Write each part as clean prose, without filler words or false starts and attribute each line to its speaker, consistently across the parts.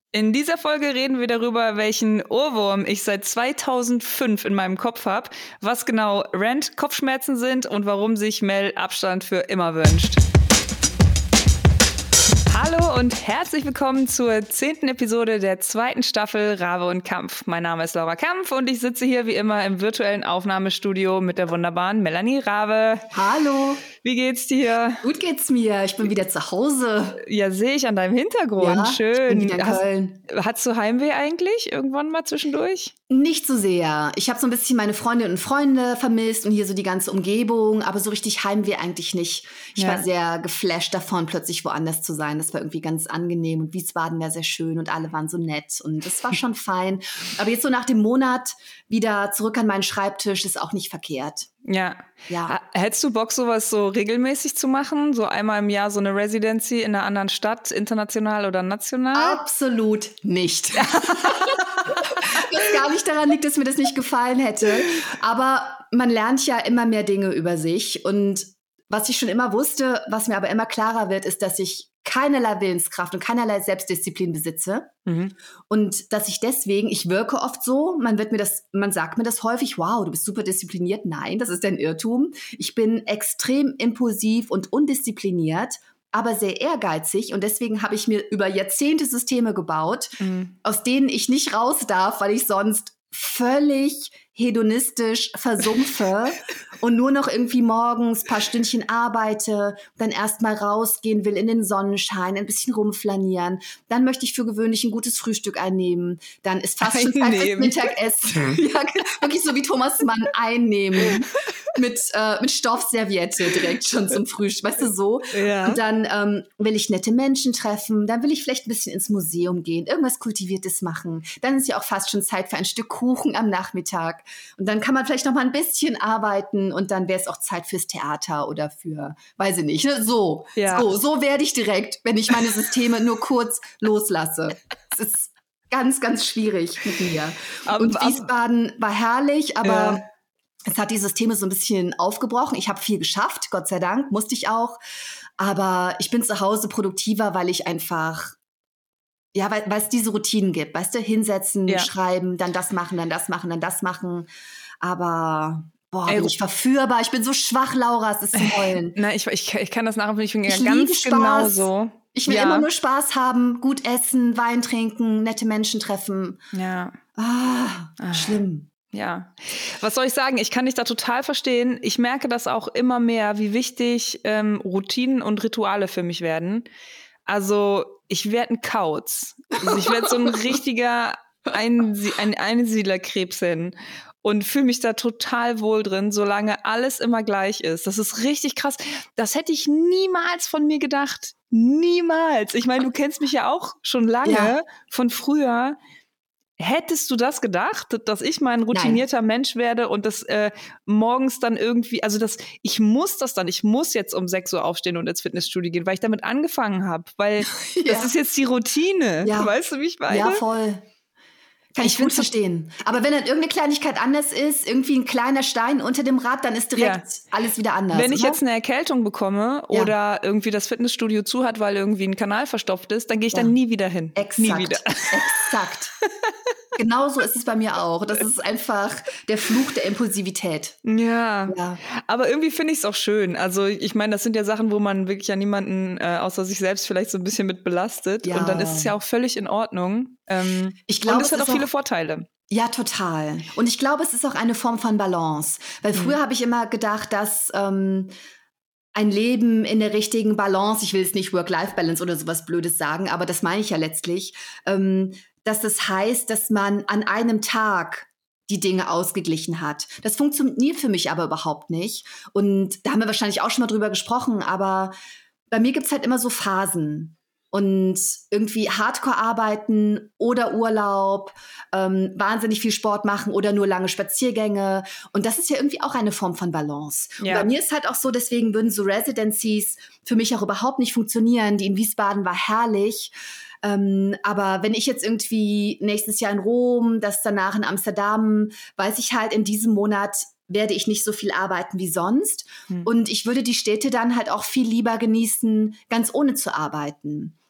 Speaker 1: In dieser Folge reden wir darüber, welchen Ohrwurm ich seit 2005 in meinem Kopf habe, was genau Rent-Kopfschmerzen sind und warum sich Mel Abstand für immer wünscht. Hallo und herzlich willkommen zur 10. Episode der 2. Staffel Rabe und Kampf. Mein Name ist Laura Kampf und ich sitze hier wie immer im virtuellen Aufnahmestudio mit der wunderbaren Melanie Rabe.
Speaker 2: Hallo.
Speaker 1: Wie geht's dir?
Speaker 2: Gut geht's mir. Ich bin wieder zu Hause.
Speaker 1: Ja, sehe ich an deinem Hintergrund.
Speaker 2: Ja,
Speaker 1: schön.
Speaker 2: Ich bin wieder in Köln.
Speaker 1: Hattest du Heimweh eigentlich irgendwann mal zwischendurch?
Speaker 2: Nicht so sehr. Ich habe so ein bisschen meine Freundinnen und Freunde vermisst und hier so die ganze Umgebung, aber so richtig Heimweh eigentlich nicht. Ich war sehr geflasht davon, plötzlich woanders zu sein. Das war irgendwie ganz angenehm und Wiesbaden war sehr schön und alle waren so nett und das war schon fein. Aber jetzt so nach dem Monat wieder zurück an meinen Schreibtisch ist auch nicht verkehrt.
Speaker 1: Ja.
Speaker 2: Ja.
Speaker 1: Hättest du Bock, sowas so regelmäßig zu machen? So einmal im Jahr so eine Residency in einer anderen Stadt, international oder national?
Speaker 2: Absolut nicht. Was gar nicht daran liegt, dass mir das nicht gefallen hätte. Aber man lernt ja immer mehr Dinge über sich. Und was ich schon immer wusste, was mir aber immer klarer wird, ist, dass ich keinerlei Willenskraft und keinerlei Selbstdisziplin besitze. Mhm. Und dass ich deswegen, ich wirke oft so, man sagt mir das häufig, wow, du bist super diszipliniert. Nein, das ist ein Irrtum. Ich bin extrem impulsiv und undiszipliniert, aber sehr ehrgeizig. Und deswegen habe ich mir über Jahrzehnte Systeme gebaut, aus denen ich nicht raus darf, weil ich sonst völlig hedonistisch versumpfe und nur noch irgendwie morgens ein paar Stündchen arbeite, dann erst mal rausgehen will in den Sonnenschein, ein bisschen rumflanieren. Dann möchte ich für gewöhnlich ein gutes Frühstück einnehmen. Dann ist fast schon Zeit fürs Mittagessen. Ja, wirklich so wie Thomas Mann einnehmen. Mit Stoffserviette direkt schon zum Frühstück, weißt du, so. Ja. Und dann will ich nette Menschen treffen, dann will ich vielleicht ein bisschen ins Museum gehen, irgendwas Kultiviertes machen. Dann ist ja auch fast schon Zeit für ein Stück Kuchen am Nachmittag. Und dann kann man vielleicht noch mal ein bisschen arbeiten und dann wäre es auch Zeit fürs Theater oder für, weiß ich nicht, ne? So werde ich direkt, wenn ich meine Systeme nur kurz loslasse. Es ist ganz, ganz schwierig mit mir. Und Wiesbaden war herrlich, aber es hat die Systeme so ein bisschen aufgebrochen. Ich habe viel geschafft, Gott sei Dank, musste ich auch. Aber ich bin zu Hause produktiver, weil ich einfach, ja, weil es diese Routinen gibt. Weißt du, hinsetzen, schreiben, dann das machen, dann das machen, dann das machen. Aber, bin ich verführbar. Ich bin so schwach, Laura, es ist zum Heulen.
Speaker 1: Na, ich kann das nachempfinden. Ich bin ganz genauso.
Speaker 2: Ich will immer nur Spaß haben, gut essen, Wein trinken, nette Menschen treffen.
Speaker 1: Ja.
Speaker 2: Schlimm.
Speaker 1: Ja, was soll ich sagen? Ich kann dich da total verstehen. Ich merke das auch immer mehr, wie wichtig Routinen und Rituale für mich werden. Also ich werde ein Kauz. Also ich werde so ein richtiger Einsiedlerkrebsin und fühle mich da total wohl drin, solange alles immer gleich ist. Das ist richtig krass. Das hätte ich niemals von mir gedacht. Niemals. Ich meine, du kennst mich ja auch schon lange von früher. Hättest du das gedacht, dass ich mal ein routinierter Mensch werde und das morgens dann irgendwie, ich muss jetzt um 6 Uhr aufstehen und ins Fitnessstudio gehen, weil ich damit angefangen habe, weil das ist jetzt die Routine.
Speaker 2: Ja.
Speaker 1: Weißt du, wie ich meine?
Speaker 2: Ja, voll. Kann ich gut verstehen. Aber wenn dann irgendeine Kleinigkeit anders ist, irgendwie ein kleiner Stein unter dem Rad, dann ist direkt alles wieder anders.
Speaker 1: Wenn ich jetzt eine Erkältung bekomme oder irgendwie das Fitnessstudio zu hat, weil irgendwie ein Kanal verstopft ist, dann gehe ich dann nie wieder hin.
Speaker 2: Exakt.
Speaker 1: Nie wieder.
Speaker 2: Exakt. Genauso ist es bei mir auch. Das ist einfach der Fluch der Impulsivität.
Speaker 1: Ja. Aber irgendwie finde ich es auch schön. Also ich meine, das sind ja Sachen, wo man wirklich ja niemanden außer sich selbst vielleicht so ein bisschen mit belastet. Ja. Und dann ist es ja auch völlig in Ordnung.
Speaker 2: Ich glaube,
Speaker 1: und es hat auch viele Vorteile.
Speaker 2: Ja, total. Und ich glaube, es ist auch eine Form von Balance. Weil früher habe ich immer gedacht, dass ein Leben in der richtigen Balance, ich will jetzt nicht Work-Life-Balance oder sowas Blödes sagen, aber das meine ich ja letztlich, dass das heißt, dass man an einem Tag die Dinge ausgeglichen hat. Das funktioniert für mich aber überhaupt nicht. Und da haben wir wahrscheinlich auch schon mal drüber gesprochen, aber bei mir gibt's halt immer so Phasen. Und irgendwie Hardcore arbeiten oder Urlaub, wahnsinnig viel Sport machen oder nur lange Spaziergänge. Und das ist ja irgendwie auch eine Form von Balance. Ja. Und bei mir ist halt auch so, deswegen würden so Residencies für mich auch überhaupt nicht funktionieren. Die in Wiesbaden war herrlich. Aber wenn ich jetzt irgendwie nächstes Jahr in Rom, das danach in Amsterdam, weiß ich halt, in diesem Monat werde ich nicht so viel arbeiten wie sonst. Und ich würde die Städte dann halt auch viel lieber genießen, ganz ohne zu arbeiten.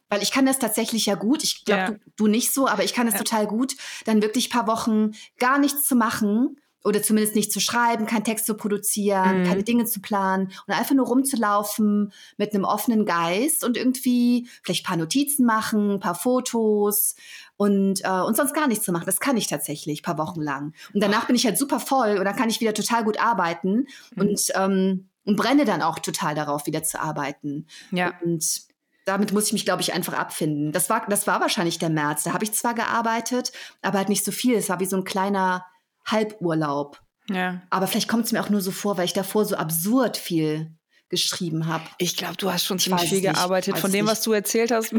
Speaker 2: Weil ich kann das tatsächlich ja gut. Ich glaube, du nicht so, aber ich kann es total gut, dann wirklich ein paar Wochen gar nichts zu machen oder zumindest nicht zu schreiben, keinen Text zu produzieren, keine Dinge zu planen und einfach nur rumzulaufen mit einem offenen Geist und irgendwie vielleicht ein paar Notizen machen, ein paar Fotos und sonst gar nichts zu machen. Das kann ich tatsächlich ein paar Wochen lang. Und danach bin ich halt super voll und dann kann ich wieder total gut arbeiten und brenne dann auch total darauf, wieder zu arbeiten.
Speaker 1: Ja.
Speaker 2: Und damit muss ich mich, glaube ich, einfach abfinden. Das war wahrscheinlich der März. Da habe ich zwar gearbeitet, aber halt nicht so viel. Es war wie so ein kleiner Halburlaub.
Speaker 1: Ja.
Speaker 2: Aber vielleicht kommt es mir auch nur so vor, weil ich davor so absurd viel geschrieben habe.
Speaker 1: Ich glaube, du hast schon ziemlich viel gearbeitet. Von dem, was du erzählt hast.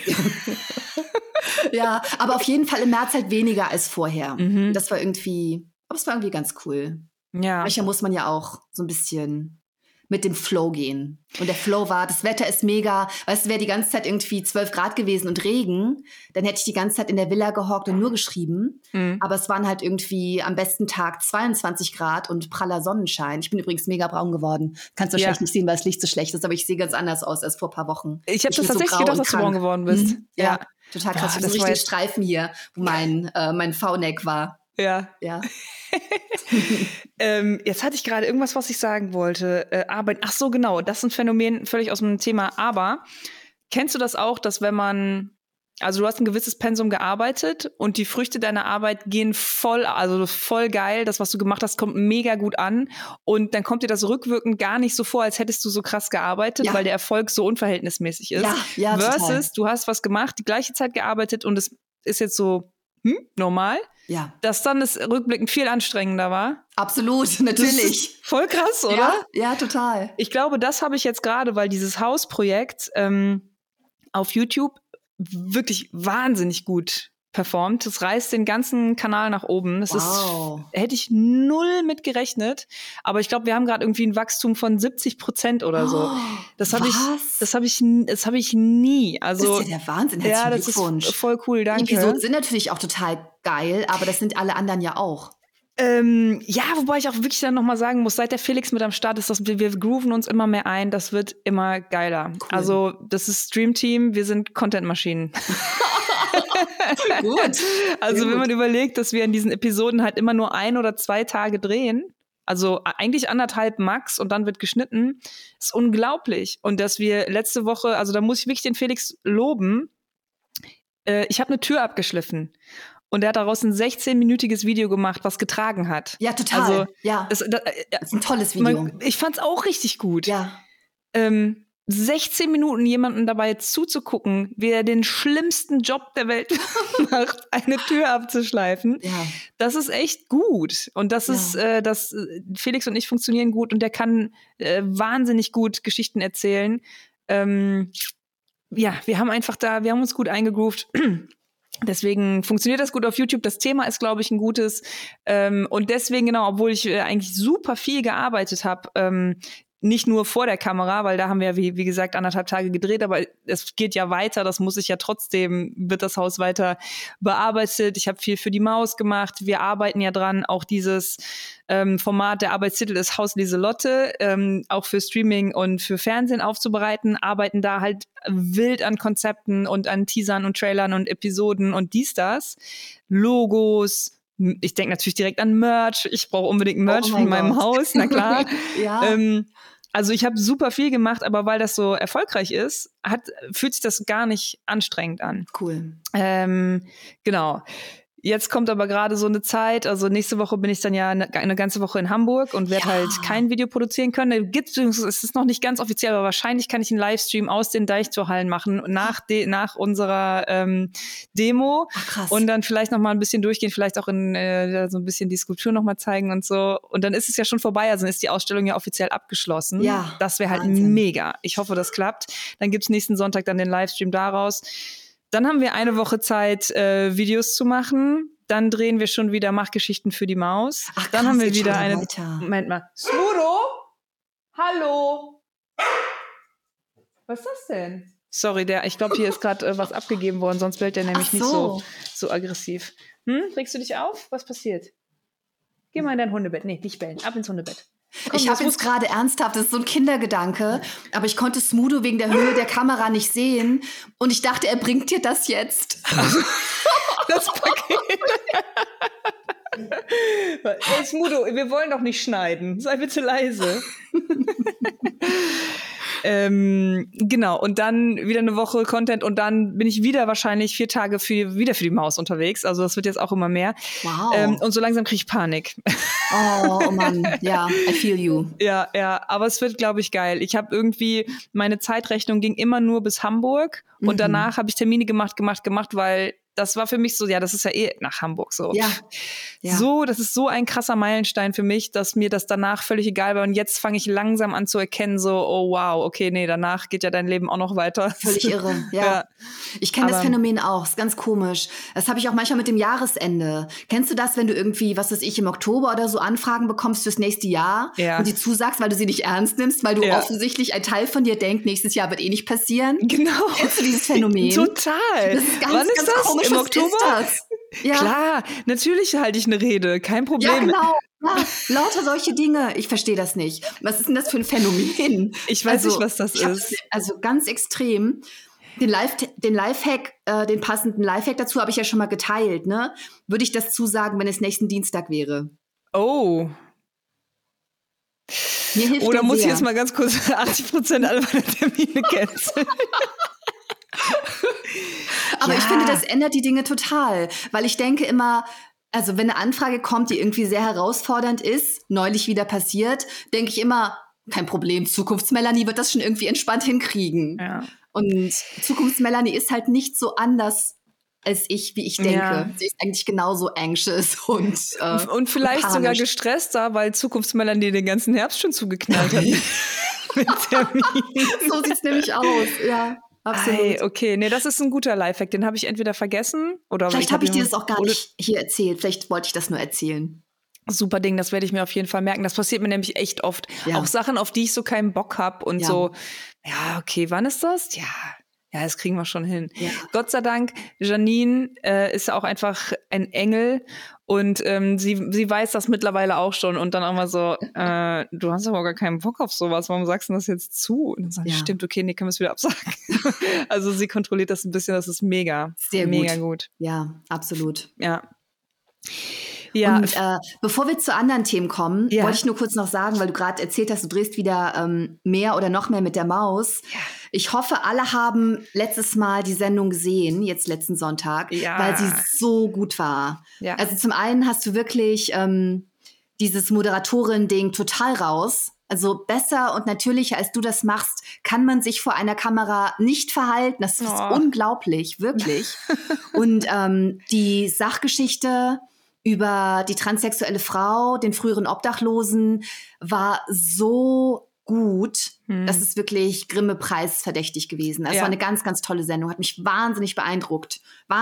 Speaker 2: Ja, aber auf jeden Fall im März halt weniger als vorher. Das war irgendwie, aber es war irgendwie ganz cool.
Speaker 1: Ja.
Speaker 2: Manchmal muss man ja auch so ein bisschen mit dem Flow gehen. Und der Flow war, das Wetter ist mega, weißt du, wäre die ganze Zeit irgendwie 12 Grad gewesen und Regen, dann hätte ich die ganze Zeit in der Villa gehockt und nur geschrieben. Aber es waren halt irgendwie am besten Tag 22 Grad und praller Sonnenschein. Ich bin übrigens mega braun geworden. Kannst du wahrscheinlich nicht sehen, weil das Licht so schlecht ist, aber ich sehe ganz anders aus als vor ein paar Wochen.
Speaker 1: Ich habe das tatsächlich gedacht, dass du braun geworden bist.
Speaker 2: Ja, total krass.
Speaker 1: Das
Speaker 2: ist ein richtiger Streifen hier, wo mein V-Neck war.
Speaker 1: Ja. Jetzt hatte ich gerade irgendwas, was ich sagen wollte. Arbeit. Ach so, genau. Das ist ein Phänomen völlig aus dem Thema. Aber kennst du das auch, dass wenn man, also du hast ein gewisses Pensum gearbeitet und die Früchte deiner Arbeit gehen voll geil. Das, was du gemacht hast, kommt mega gut an. Und dann kommt dir das rückwirkend gar nicht so vor, als hättest du so krass gearbeitet, weil der Erfolg so unverhältnismäßig ist.
Speaker 2: Ja,
Speaker 1: versus,
Speaker 2: total.
Speaker 1: du hast was gemacht, die gleiche Zeit gearbeitet und es ist jetzt so normal.
Speaker 2: Ja.
Speaker 1: Dass dann es rückblickend viel anstrengender war.
Speaker 2: Absolut, natürlich.
Speaker 1: Voll krass, oder?
Speaker 2: Ja, total.
Speaker 1: Ich glaube, das habe ich jetzt gerade, weil dieses Hausprojekt auf YouTube wirklich wahnsinnig gut performt. Das reißt den ganzen Kanal nach oben. Das hätte ich null mit gerechnet. Aber ich glaube, wir haben gerade irgendwie ein Wachstum von 70% oder so. Das habe ich nie. Also,
Speaker 2: das ist ja der Wahnsinn. Herzlichen Glückwunsch.
Speaker 1: Das ist voll cool, danke.
Speaker 2: Die Episoden sind natürlich auch total geil, aber das sind alle anderen ja auch.
Speaker 1: Ja, wobei ich auch wirklich dann nochmal sagen muss, seit der Felix mit am Start ist, wir grooven uns immer mehr ein, das wird immer geiler. Cool. Also das ist Stream-Team, wir sind Content-Maschinen.
Speaker 2: Gut.
Speaker 1: Also wenn man überlegt, dass wir in diesen Episoden halt immer nur 1 oder 2 Tage drehen, also eigentlich 1,5 max und dann wird geschnitten, ist unglaublich. Und dass wir letzte Woche, also da muss ich wirklich den Felix loben, ich habe eine Tür abgeschliffen. Und er hat daraus ein 16-minütiges Video gemacht, was getragen hat.
Speaker 2: Ja, total.
Speaker 1: Also,
Speaker 2: das ist ein tolles Video.
Speaker 1: Ich fand's auch richtig gut.
Speaker 2: Ja.
Speaker 1: 16 Minuten jemandem dabei zuzugucken, wie er den schlimmsten Job der Welt macht, eine Tür abzuschleifen.
Speaker 2: Ja. Das
Speaker 1: ist echt gut. Und das ist, Felix und ich funktionieren gut und der kann wahnsinnig gut Geschichten erzählen. Wir haben uns gut eingegroovt. Deswegen funktioniert das gut auf YouTube. Das Thema ist, glaube ich, ein gutes. Und deswegen, genau, obwohl ich eigentlich super viel gearbeitet habe, nicht nur vor der Kamera, weil da haben wir, wie gesagt, 1,5 Tage gedreht, aber es geht ja weiter, das muss ich ja trotzdem, wird das Haus weiter bearbeitet. Ich habe viel für die Maus gemacht. Wir arbeiten ja dran, auch dieses Format, der Arbeitstitel ist Haus Lieselotte, auch für Streaming und für Fernsehen aufzubereiten, arbeiten da halt wild an Konzepten und an Teasern und Trailern und Episoden und das. Logos. Ich denke natürlich direkt an Merch. Ich brauche unbedingt Merch von meinem Haus, na klar.
Speaker 2: Ja.
Speaker 1: Also ich habe super viel gemacht, aber weil das so erfolgreich ist, fühlt sich das gar nicht anstrengend an.
Speaker 2: Cool.
Speaker 1: Genau. Jetzt kommt aber gerade so eine Zeit, also nächste Woche bin ich dann ja eine ganze Woche in Hamburg und werde halt kein Video produzieren können. Es ist noch nicht ganz offiziell, aber wahrscheinlich kann ich einen Livestream aus den Deichtorhallen machen nach unserer Demo.
Speaker 2: Ach, krass.
Speaker 1: Und dann vielleicht noch mal ein bisschen durchgehen, vielleicht auch in so ein bisschen die Skulptur noch mal zeigen und so. Und dann ist es ja schon vorbei, also dann ist die Ausstellung ja offiziell abgeschlossen.
Speaker 2: Ja,
Speaker 1: das wäre halt
Speaker 2: Wahnsinn.
Speaker 1: mega. Ich hoffe, das klappt. Dann gibt's nächsten Sonntag dann den Livestream daraus. Dann haben wir eine Woche Zeit, Videos zu machen. Dann drehen wir schon wieder Machgeschichten für die Maus.
Speaker 2: Ach,
Speaker 1: dann
Speaker 2: krass,
Speaker 1: haben wir
Speaker 2: jetzt
Speaker 1: wieder
Speaker 2: schon
Speaker 1: eine.
Speaker 2: weiter.
Speaker 1: Moment mal. Smuro? Hallo? Was ist das denn? Sorry, ich glaube, hier ist gerade was abgegeben worden, sonst bellt der nämlich nicht so aggressiv. Regst du dich auf? Was passiert? Geh mal in dein Hundebett. Nee, nicht bellen. Ab ins Hundebett. Komm,
Speaker 2: ich habe jetzt gerade ernsthaft, das ist so ein Kindergedanke, aber ich konnte Smudo wegen der Höhe der Kamera nicht sehen und ich dachte, er bringt dir das jetzt.
Speaker 1: Das Paket. Hey Smudo, wir wollen doch nicht schneiden. Sei bitte leise. Genau, und dann wieder eine Woche Content und dann bin ich wieder wahrscheinlich 4 Tage wieder für die Maus unterwegs. Also das wird jetzt auch immer mehr.
Speaker 2: Wow.
Speaker 1: Und so langsam kriege ich Panik.
Speaker 2: Oh Mann, ja, I feel you.
Speaker 1: Ja, aber es wird, glaube ich, geil. Ich habe irgendwie, meine Zeitrechnung ging immer nur bis Hamburg und danach habe ich Termine gemacht, weil das war für mich so, ja, das ist ja eh nach Hamburg so.
Speaker 2: Ja.
Speaker 1: So, das ist so ein krasser Meilenstein für mich, dass mir das danach völlig egal war. Und jetzt fange ich langsam an zu erkennen, so, oh wow, okay, nee, danach geht ja dein Leben auch noch weiter.
Speaker 2: Völlig irre, ja. Ich kenne das Phänomen auch, ist ganz komisch. Das habe ich auch manchmal mit dem Jahresende. Kennst du das, wenn du irgendwie, was weiß ich, im Oktober oder so Anfragen bekommst fürs nächste Jahr und die zusagst, weil du sie nicht ernst nimmst, weil du offensichtlich ein Teil von dir denkt, nächstes Jahr wird eh nicht passieren?
Speaker 1: Genau.
Speaker 2: Kennst du dieses Phänomen?
Speaker 1: Total.
Speaker 2: Das ist ganz,
Speaker 1: Wann ist
Speaker 2: ganz
Speaker 1: das?
Speaker 2: komisch.
Speaker 1: Im
Speaker 2: Was
Speaker 1: Oktober?
Speaker 2: ist das? Ja.
Speaker 1: Klar, natürlich halte ich eine Rede, kein Problem.
Speaker 2: Ja, genau. Ja, lauter solche Dinge. Ich verstehe das nicht. Was ist denn das für ein Phänomen?
Speaker 1: Ich weiß nicht, was das ist.
Speaker 2: Also ganz extrem. Den Lifehack, den passenden Lifehack dazu habe ich ja schon mal geteilt, ne? Würde ich das zusagen, wenn es nächsten Dienstag wäre?
Speaker 1: Oh.
Speaker 2: Mir hilft
Speaker 1: Oder muss ich
Speaker 2: sehr.
Speaker 1: jetzt mal ganz kurz 80% aller meiner Termine canceln?
Speaker 2: Aber ich finde, das ändert die Dinge total. Weil ich denke immer, also wenn eine Anfrage kommt, die irgendwie sehr herausfordernd ist, neulich wieder passiert, denke ich immer, kein Problem, Zukunftsmelanie wird das schon irgendwie entspannt hinkriegen.
Speaker 1: Ja.
Speaker 2: Und Zukunftsmelanie ist halt nicht so anders als ich, wie ich denke.
Speaker 1: Ja.
Speaker 2: Sie ist eigentlich genauso anxious und
Speaker 1: vielleicht
Speaker 2: panisch.
Speaker 1: sogar gestresster, weil Zukunftsmelanie den ganzen Herbst schon zugeknallt hat. Mit Terminen.
Speaker 2: So sieht's nämlich aus, ja. Absolut.
Speaker 1: Hey, okay, nee, das ist ein guter Lifehack. Den habe ich entweder vergessen oder
Speaker 2: vielleicht habe ich dir das auch gar nicht hier erzählt. Vielleicht wollte ich das nur erzählen.
Speaker 1: Super Ding, das werde ich mir auf jeden Fall merken. Das passiert mir nämlich echt oft.
Speaker 2: Ja.
Speaker 1: Auch Sachen, auf die ich so keinen Bock habe und so, ja, okay, wann ist das? Ja, das kriegen wir schon hin. Ja. Gott sei Dank, Janine ist auch einfach ein Engel und sie weiß das mittlerweile auch schon und dann auch mal so, du hast aber gar keinen Bock auf sowas, warum sagst du das jetzt zu? Und dann sage ich, stimmt, okay, nee, können wir es wieder absagen. Also sie kontrolliert das ein bisschen, das ist mega.
Speaker 2: Sehr
Speaker 1: mega gut.
Speaker 2: Ja, absolut.
Speaker 1: Ja.
Speaker 2: Und bevor wir zu anderen Themen kommen, wollte ich nur kurz noch sagen, weil du gerade erzählt hast, du drehst wieder mehr oder noch mehr mit der Maus. Ja. Ich hoffe, alle haben letztes Mal die Sendung gesehen, jetzt letzten Sonntag, weil sie so gut war. Ja. Also zum einen hast du wirklich dieses Moderatorin-Ding total raus. Also besser und natürlicher, als du das machst, kann man sich vor einer Kamera nicht verhalten. Das ist unglaublich, wirklich. Und die Sachgeschichte über die transsexuelle Frau, den früheren Obdachlosen, war so gut. Das ist wirklich Grimme-Preis verdächtig gewesen. Es war eine ganz, ganz tolle Sendung. Hat mich wahnsinnig beeindruckt.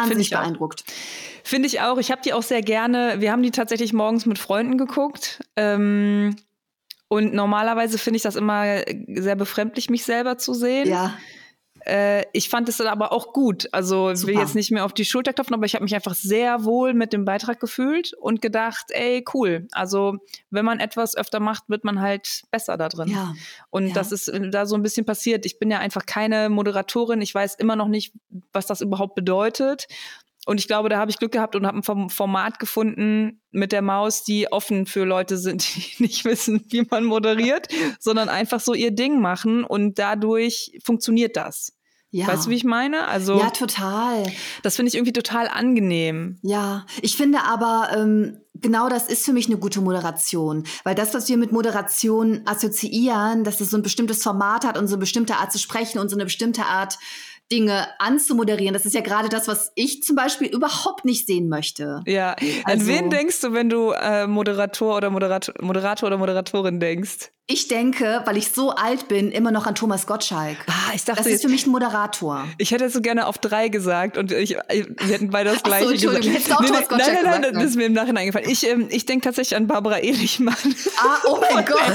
Speaker 1: Finde ich auch. Ich habe die auch sehr gerne. Wir haben die tatsächlich morgens mit Freunden geguckt. Und normalerweise finde ich das immer sehr befremdlich, mich selber zu sehen. Ja. Ich fand es dann aber auch gut. Also ich will jetzt nicht mehr auf die Schulter klopfen, aber ich habe mich einfach sehr wohl mit dem Beitrag gefühlt und gedacht, ey, cool. Also wenn man etwas öfter macht, wird man halt besser da drin. Ja. Und das ist da so ein bisschen passiert. Ich bin ja einfach keine Moderatorin. Ich weiß immer noch nicht, was das überhaupt bedeutet. Und ich glaube, da habe ich Glück gehabt und habe ein Format gefunden mit der Maus, die offen für Leute sind, die nicht wissen, wie man moderiert, sondern einfach so ihr Ding machen und dadurch funktioniert das. Ja. Weißt du, wie ich meine? Also,
Speaker 2: ja, total.
Speaker 1: Das finde ich irgendwie total angenehm.
Speaker 2: Ja, ich finde aber, genau das ist für mich eine gute Moderation. Weil das, was wir mit Moderation assoziieren, dass es so ein bestimmtes Format hat und so eine bestimmte Art zu sprechen und so eine bestimmte Art Dinge anzumoderieren. Das ist ja gerade das, was ich zum Beispiel überhaupt nicht sehen möchte.
Speaker 1: Ja, an wen denkst du, wenn du Moderator oder Moderatorin denkst?
Speaker 2: Ich denke, weil ich so alt bin, immer noch an Thomas Gottschalk.
Speaker 1: Ich dachte,
Speaker 2: das ist für mich ein Moderator.
Speaker 1: Ich hätte so gerne auf 3 gesagt und wir hätten beide das Gleiche gesagt.
Speaker 2: Hättest du auch Thomas Gottschalk gesagt?
Speaker 1: Nein, das ist mir im Nachhinein eingefallen. Ich denke tatsächlich an Barbara Ehlichmann.
Speaker 2: Oh mein Gott.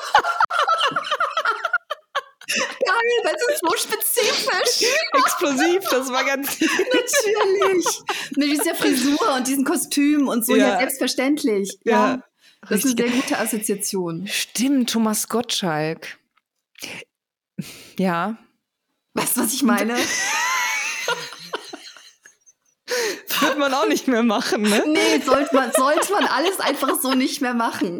Speaker 2: Geil, das ist so spezifisch.
Speaker 1: Explosiv, das war ganz
Speaker 2: natürlich. Mit dieser Frisur und diesem Kostüm und so, ja selbstverständlich. Ja. Das ist eine sehr gute Assoziation.
Speaker 1: Stimmt, Thomas Gottschalk. Ja.
Speaker 2: Weißt du, was ich meine?
Speaker 1: Wird man auch nicht mehr machen, ne?
Speaker 2: Nee, sollte man alles einfach so nicht mehr machen.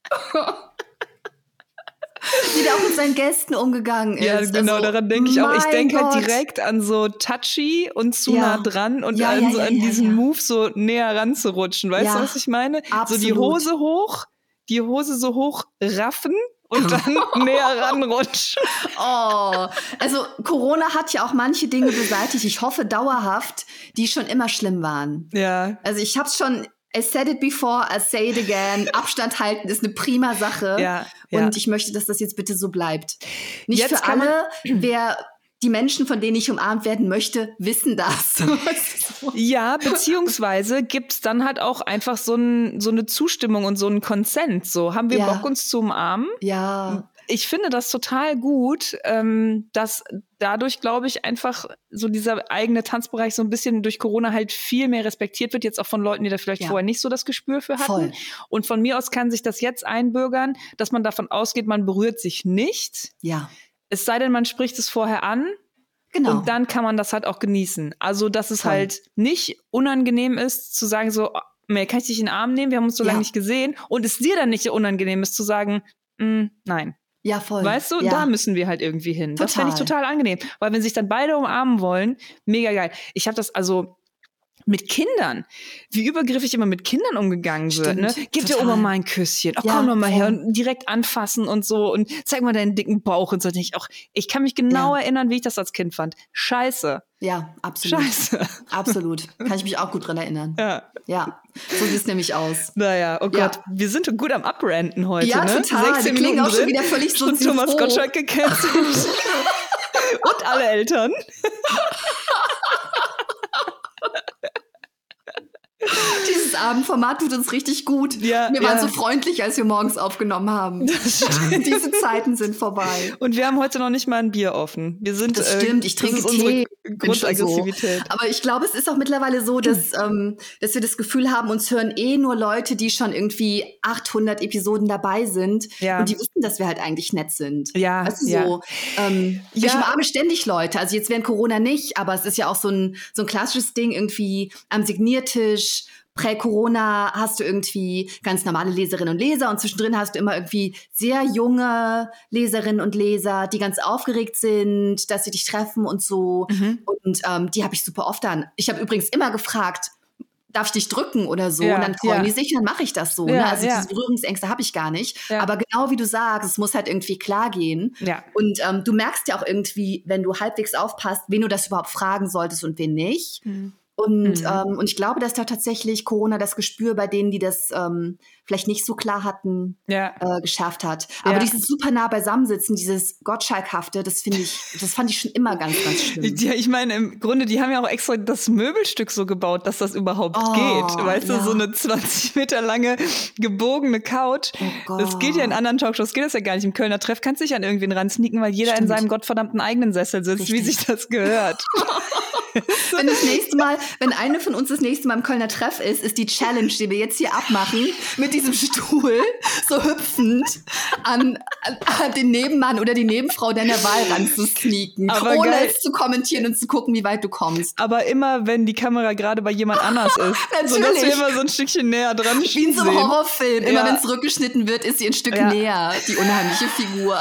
Speaker 2: Wie der auch mit seinen Gästen umgegangen ist.
Speaker 1: Ja, genau, also, daran denke ich auch. Ich denke halt direkt an so Touchy und zu nah dran und an diesen Move so näher ranzurutschen. Weißt du, was ich meine? Absolut. So die Hose so hoch raffen und dann näher ranrutschen.
Speaker 2: Oh, also Corona hat ja auch manche Dinge beseitigt, ich hoffe dauerhaft, die schon immer schlimm waren.
Speaker 1: Ja.
Speaker 2: Also ich hab's schon, I said it before, I say it again. Abstand halten ist eine prima Sache.
Speaker 1: Ja.
Speaker 2: Und ich möchte, dass das jetzt bitte so bleibt. Nicht jetzt für alle, die Menschen, von denen ich umarmt werden möchte, wissen das.
Speaker 1: Ja, beziehungsweise gibt's dann halt auch einfach so eine Zustimmung und so einen Consent. So, haben wir Bock, uns zu umarmen?
Speaker 2: Ja.
Speaker 1: Ich finde das total gut, dass dadurch, glaube ich, einfach so dieser eigene Tanzbereich so ein bisschen durch Corona halt viel mehr respektiert wird, jetzt auch von Leuten, die da vielleicht vorher nicht so das Gespür für hatten.
Speaker 2: Voll.
Speaker 1: Und von mir aus kann sich das jetzt einbürgern, dass man davon ausgeht, man berührt sich nicht.
Speaker 2: Ja.
Speaker 1: Es sei denn, man spricht es vorher an.
Speaker 2: Genau.
Speaker 1: Und dann kann man das halt auch genießen. Also, dass es halt nicht unangenehm ist, zu sagen so, kann ich dich in den Arm nehmen? Wir haben uns so lange nicht gesehen. Und es dir dann nicht unangenehm ist, zu sagen, nein.
Speaker 2: Ja, voll.
Speaker 1: Weißt du, da müssen wir halt irgendwie hin.
Speaker 2: Total.
Speaker 1: Das fände ich total angenehm. Weil wenn sich dann beide umarmen wollen, mega geil. Ich habe das also mit Kindern, wie übergriffig immer mit Kindern umgegangen wird. Ne? Gib der Oma mal ein Küsschen. Komm doch mal her und direkt anfassen und so und zeig mal deinen dicken Bauch und so. Ich kann mich genau erinnern, wie ich das als Kind fand. Scheiße.
Speaker 2: Ja, absolut.
Speaker 1: Scheiße.
Speaker 2: Absolut. Kann ich mich auch gut dran erinnern.
Speaker 1: Ja.
Speaker 2: So sieht es nämlich aus.
Speaker 1: Naja, oh Gott, wir sind gut am Abrenten heute,
Speaker 2: ja,
Speaker 1: ne?
Speaker 2: Total.
Speaker 1: 16
Speaker 2: Minuten
Speaker 1: auch
Speaker 2: schon wieder völlig so.
Speaker 1: Und Thomas Gottschalk gecancelt. Und alle Eltern.
Speaker 2: Dieses Abendformat tut uns richtig gut. Wir waren so freundlich, als wir morgens aufgenommen haben. Diese Zeiten sind vorbei.
Speaker 1: Und wir haben heute noch nicht mal ein Bier offen.
Speaker 2: Das stimmt, ich trinke Tee.
Speaker 1: Grundaggressivität.
Speaker 2: So. Aber ich glaube, es ist auch mittlerweile so, dass wir das Gefühl haben, uns hören nur Leute, die schon irgendwie 800 Episoden dabei sind. Ja. Und die wissen, dass wir halt eigentlich nett sind.
Speaker 1: Ja.
Speaker 2: Weißt du, so. Ich umarme ständig Leute. Also jetzt während Corona nicht, aber es ist ja auch so ein klassisches Ding irgendwie am Signiertisch. Prä-Corona hast du irgendwie ganz normale Leserinnen und Leser und zwischendrin hast du immer irgendwie sehr junge Leserinnen und Leser, die ganz aufgeregt sind, dass sie dich treffen und so. Und die habe ich super oft dann. Ich habe übrigens immer gefragt, darf ich dich drücken oder so? Und dann freuen die sich und dann mache ich das so. Ne? Also diese Berührungsängste habe ich gar nicht. Ja. Aber genau wie du sagst, es muss halt irgendwie klar gehen. Ja. Und du merkst ja auch irgendwie, wenn du halbwegs aufpasst, wen du das überhaupt fragen solltest und wen nicht. Und ich glaube, dass da tatsächlich Corona das Gespür bei denen, die das vielleicht nicht so klar hatten, geschärft hat. Aber dieses super nah beisammensitzen, dieses Gottschalkhafte, das fand ich schon immer ganz, ganz schlimm.
Speaker 1: Ja, ich meine, im Grunde, die haben ja auch extra das Möbelstück so gebaut, dass das überhaupt geht. Weißt du, so eine 20 Meter lange gebogene Couch. Oh, das geht ja in anderen Talkshows, geht das ja gar nicht. Im Kölner Treff kannst du dich an irgendwen ransneaken, weil jeder in seinem gottverdammten eigenen Sessel sitzt, wie sich das gehört.
Speaker 2: Wenn eine von uns das nächste Mal im Kölner Treff ist die Challenge, die wir jetzt hier abmachen, mit diesem Stuhl so hüpfend an den Nebenmann oder die Nebenfrau deiner Wahl ranzusneaken, ohne es zu kommentieren und zu gucken, wie weit du kommst.
Speaker 1: Aber immer, wenn die Kamera gerade bei jemand anders ist.
Speaker 2: Natürlich.
Speaker 1: Sodass wir immer so ein Stückchen näher dran
Speaker 2: wie in so einem Horrorfilm. Immer wenn es rückgeschnitten wird, ist sie ein Stück näher, die unheimliche Figur.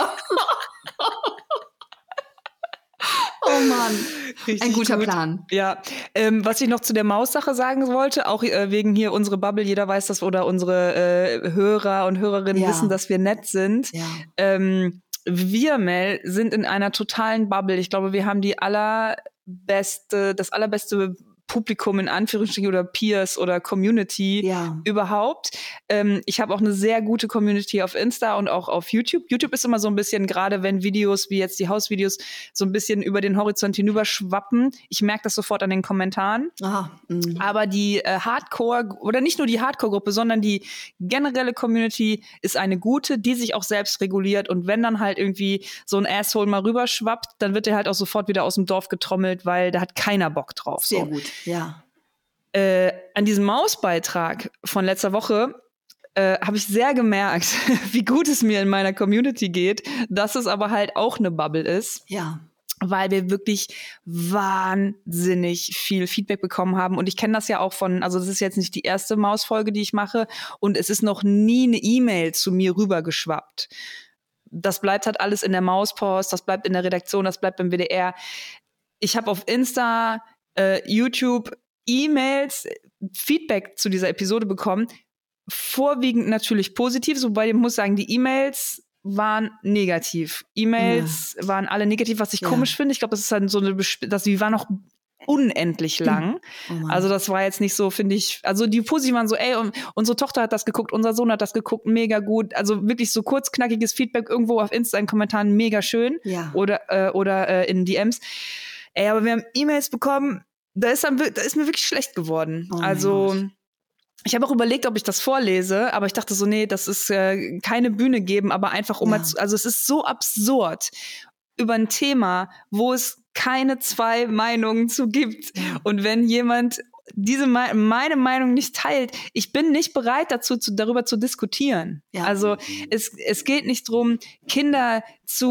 Speaker 2: Oh Mann, richtig ein guter Plan.
Speaker 1: Ja, was ich noch zu der Maus-Sache sagen wollte, auch wegen hier unsere Bubble, jeder weiß das, oder unsere Hörer und Hörerinnen wissen, dass wir nett sind. Ja. Wir, Mel, sind in einer totalen Bubble. Ich glaube, wir haben das allerbeste Publikum in Anführungsstrichen oder Peers oder Community überhaupt. Ich habe auch eine sehr gute Community auf Insta und auch auf YouTube. YouTube ist immer so ein bisschen, gerade wenn Videos wie jetzt die Hausvideos so ein bisschen über den Horizont hinüberschwappen. Ich merke das sofort an den Kommentaren. Aber die Hardcore, oder nicht nur die Hardcore-Gruppe, sondern die generelle Community ist eine gute, die sich auch selbst reguliert. Und wenn dann halt irgendwie so ein Asshole mal rüberschwappt, dann wird der halt auch sofort wieder aus dem Dorf getrommelt, weil da hat keiner Bock drauf.
Speaker 2: Sehr gut. Ja.
Speaker 1: An diesem Mausbeitrag von letzter Woche habe ich sehr gemerkt, wie gut es mir in meiner Community geht, dass es aber halt auch eine Bubble ist.
Speaker 2: Ja.
Speaker 1: Weil wir wirklich wahnsinnig viel Feedback bekommen haben. Und ich kenne das ja auch also das ist jetzt nicht die erste Mausfolge, die ich mache. Und es ist noch nie eine E-Mail zu mir rübergeschwappt. Das bleibt halt alles in der Mauspost, das bleibt in der Redaktion, das bleibt beim WDR. Ich habe auf Insta, YouTube E-Mails, Feedback zu dieser Episode bekommen. Vorwiegend natürlich positiv, wobei ich muss sagen, die E-Mails waren negativ. E-Mails waren alle negativ, was ich komisch finde. Ich glaube, das ist dann so die waren noch unendlich lang. Also das war jetzt nicht so, finde ich, also die positiven waren so, ey, unsere Tochter hat das geguckt, unser Sohn hat das geguckt, mega gut. Also wirklich so kurz, knackiges Feedback irgendwo auf Insta in Kommentaren, mega schön.
Speaker 2: Ja.
Speaker 1: Oder in DMs. Ey, aber wir haben E-Mails bekommen, da ist mir wirklich schlecht geworden. Also ich habe auch überlegt, ob ich das vorlese, aber ich dachte so, nee, das ist keine Bühne geben, aber einfach also es ist so absurd über ein Thema, wo es keine zwei Meinungen zu gibt. Und wenn jemand meine Meinung nicht teilt, ich bin nicht bereit dazu, darüber zu diskutieren. Ja. Also es geht nicht drum, Kinder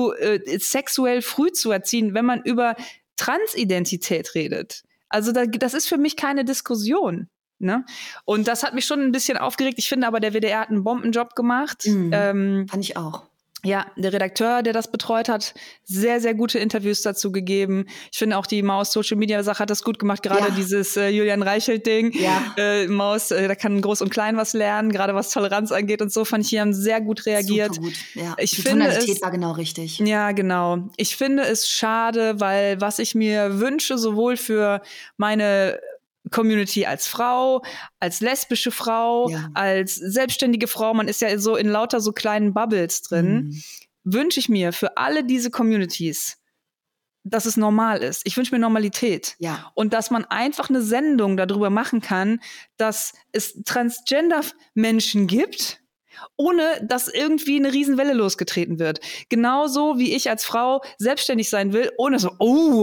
Speaker 1: sexuell früh zu erziehen, wenn man über Transidentität redet. Also das ist für mich keine Diskussion. Ne? Und das hat mich schon ein bisschen aufgeregt. Ich finde aber, der WDR hat einen Bombenjob gemacht.
Speaker 2: Fand ich auch.
Speaker 1: Ja, der Redakteur, der das betreut hat, sehr, sehr gute Interviews dazu gegeben. Ich finde auch die Maus-Social-Media-Sache hat das gut gemacht. Gerade dieses Julian Reichelt-Ding. Ja. Maus, da kann Groß und Klein was lernen, gerade was Toleranz angeht und so, fand ich, die haben sehr gut reagiert.
Speaker 2: Super gut, ja.
Speaker 1: Die
Speaker 2: Tonalität war genau richtig.
Speaker 1: Ja, genau. Ich finde es schade, weil was ich mir wünsche, sowohl für meine Community als Frau, als lesbische Frau, als selbstständige Frau, man ist ja so in lauter so kleinen Bubbles drin, wünsche ich mir für alle diese Communities, dass es normal ist. Ich wünsche mir Normalität.
Speaker 2: Ja.
Speaker 1: Und dass man einfach eine Sendung darüber machen kann, dass es Transgender-Menschen gibt, ohne dass irgendwie eine Riesenwelle losgetreten wird. Genauso wie ich als Frau selbstständig sein will, ohne so,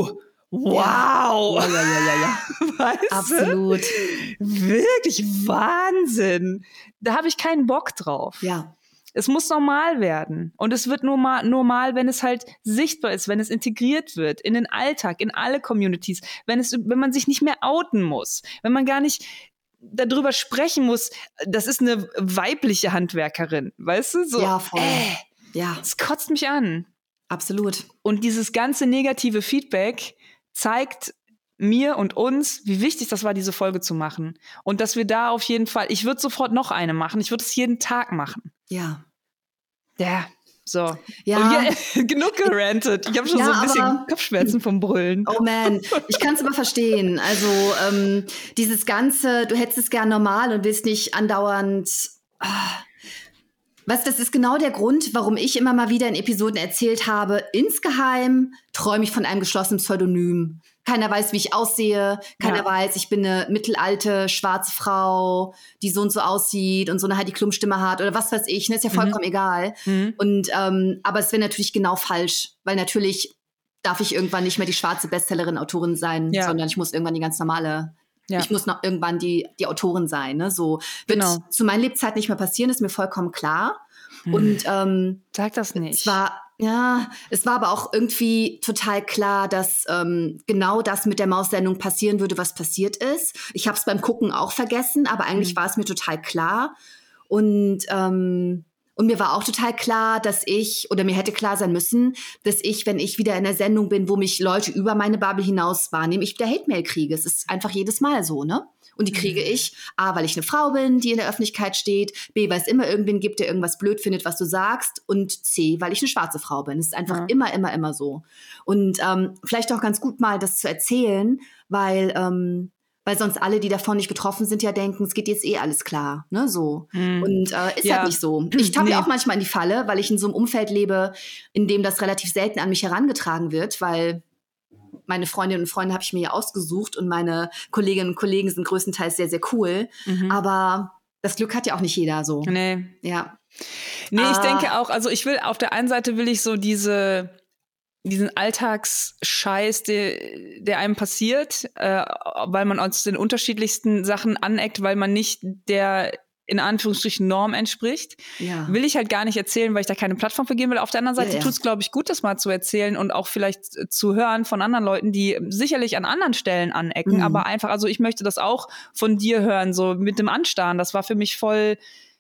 Speaker 1: wow!
Speaker 2: Ja.
Speaker 1: Weißt
Speaker 2: Absolut.
Speaker 1: Du? Wirklich Wahnsinn. Da habe ich keinen Bock drauf.
Speaker 2: Ja.
Speaker 1: Es muss normal werden. Und es wird nur normal, wenn es halt sichtbar ist, wenn es integriert wird in den Alltag, in alle Communities, wenn man sich nicht mehr outen muss, wenn man gar nicht darüber sprechen muss, das ist eine weibliche Handwerkerin, weißt du? So,
Speaker 2: ja, voll.
Speaker 1: Es kotzt mich an.
Speaker 2: Absolut.
Speaker 1: Und dieses ganze negative Feedback zeigt mir und uns, wie wichtig das war, diese Folge zu machen. Und dass wir da auf jeden Fall, ich würde sofort noch eine machen, ich würde es jeden Tag machen.
Speaker 2: Ja.
Speaker 1: Ja, so.
Speaker 2: Ja.
Speaker 1: Und genug gerantet. Ich habe schon so ein bisschen Kopfschmerzen vom Brüllen.
Speaker 2: Oh man, ich kann es aber verstehen. Also dieses Ganze, du hättest es gern normal und willst nicht andauernd... Weißt du, das ist genau der Grund, warum ich immer mal wieder in Episoden erzählt habe, insgeheim träume ich von einem geschlossenen Pseudonym. Keiner weiß, wie ich aussehe. Keiner weiß, ich bin eine mittelalte, schwarze Frau, die so und so aussieht und so eine Heidi Klum-Stimme hat oder was weiß ich. Ne? Ist ja vollkommen egal. Und aber es wäre natürlich genau falsch, weil natürlich darf ich irgendwann nicht mehr die schwarze Bestsellerin-Autorin sein, sondern ich muss irgendwann die ganz normale... Ja. Ich muss noch irgendwann die Autorin sein. Ne? So wird zu meinen Lebzeiten nicht mehr passieren, ist mir vollkommen klar. Und
Speaker 1: sag das nicht.
Speaker 2: Es war aber auch irgendwie total klar, dass genau das mit der Maussendung passieren würde, was passiert ist. Ich habe es beim Gucken auch vergessen, aber eigentlich war es mir total klar. Und mir war auch total klar, mir hätte klar sein müssen, dass ich, wenn ich wieder in der Sendung bin, wo mich Leute über meine Bubble hinaus wahrnehmen, ich wieder Hate-Mail kriege. Es ist einfach jedes Mal so, ne? Und die kriege ich, A, weil ich eine Frau bin, die in der Öffentlichkeit steht, B, weil es immer irgendwen gibt, der irgendwas blöd findet, was du sagst, und C, weil ich eine schwarze Frau bin. Es ist einfach immer so. Und vielleicht auch ganz gut mal das zu erzählen, weil sonst alle, die davon nicht betroffen sind, ja denken, es geht jetzt alles klar, ne, so. Und ist halt nicht so. Ich tappe ja auch manchmal in die Falle, weil ich in so einem Umfeld lebe, in dem das relativ selten an mich herangetragen wird, weil meine Freundinnen und Freunde habe ich mir ja ausgesucht und meine Kolleginnen und Kollegen sind größtenteils sehr, sehr cool. Aber das Glück hat ja auch nicht jeder so.
Speaker 1: Nee.
Speaker 2: Ja.
Speaker 1: Nee, ich denke auch, also auf der einen Seite will ich so diesen Alltagsscheiß, der einem passiert, weil man aus den unterschiedlichsten Sachen aneckt, weil man nicht der in Anführungsstrichen Norm entspricht, will ich halt gar nicht erzählen, weil ich da keine Plattform für geben will. Auf der anderen Seite tut es, glaube ich, gut, das mal zu erzählen und auch vielleicht zu hören von anderen Leuten, die sicherlich an anderen Stellen anecken, aber einfach, also ich möchte das auch von dir hören, so mit dem Anstarren. Das war für mich voll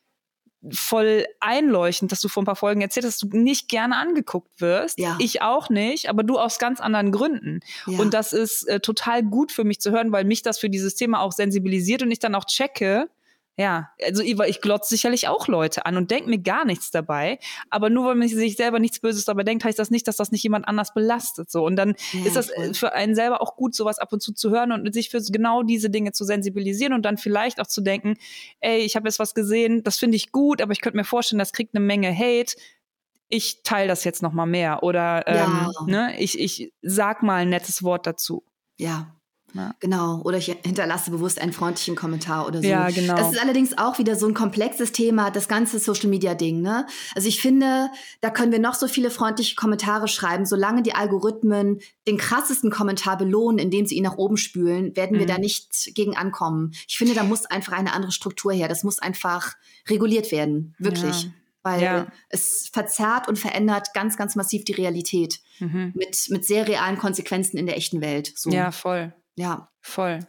Speaker 1: einleuchtend, dass du vor ein paar Folgen erzählt hast, dass du nicht gerne angeguckt wirst. Ja. Ich auch nicht, aber du aus ganz anderen Gründen. Ja. Und das ist total gut für mich zu hören, weil mich das für dieses Thema auch sensibilisiert und ich dann auch checke, ja, also ich glotze sicherlich auch Leute an und denke mir gar nichts dabei, aber nur weil man sich selber nichts Böses dabei denkt, heißt das nicht, dass das nicht jemand anders belastet. So. Und dann ist das für einen selber auch gut, sowas ab und zu hören und sich für genau diese Dinge zu sensibilisieren und dann vielleicht auch zu denken, ey, ich habe jetzt was gesehen, das finde ich gut, aber ich könnte mir vorstellen, das kriegt eine Menge Hate. Ich teile das jetzt noch mal mehr oder ich sag mal ein nettes Wort dazu.
Speaker 2: Ja. Genau, oder ich hinterlasse bewusst einen freundlichen Kommentar oder so.
Speaker 1: Ja, genau.
Speaker 2: Das ist allerdings auch wieder so ein komplexes Thema, das ganze Social-Media-Ding, ne? Also ich finde, da können wir noch so viele freundliche Kommentare schreiben, solange die Algorithmen den krassesten Kommentar belohnen, indem sie ihn nach oben spülen, werden wir da nicht gegen ankommen. Ich finde, da muss einfach eine andere Struktur her. Das muss einfach reguliert werden, wirklich. Ja. Weil es verzerrt und verändert ganz, ganz massiv die Realität mit sehr realen Konsequenzen in der echten Welt. So.
Speaker 1: Ja, voll.
Speaker 2: Ja.
Speaker 1: Voll.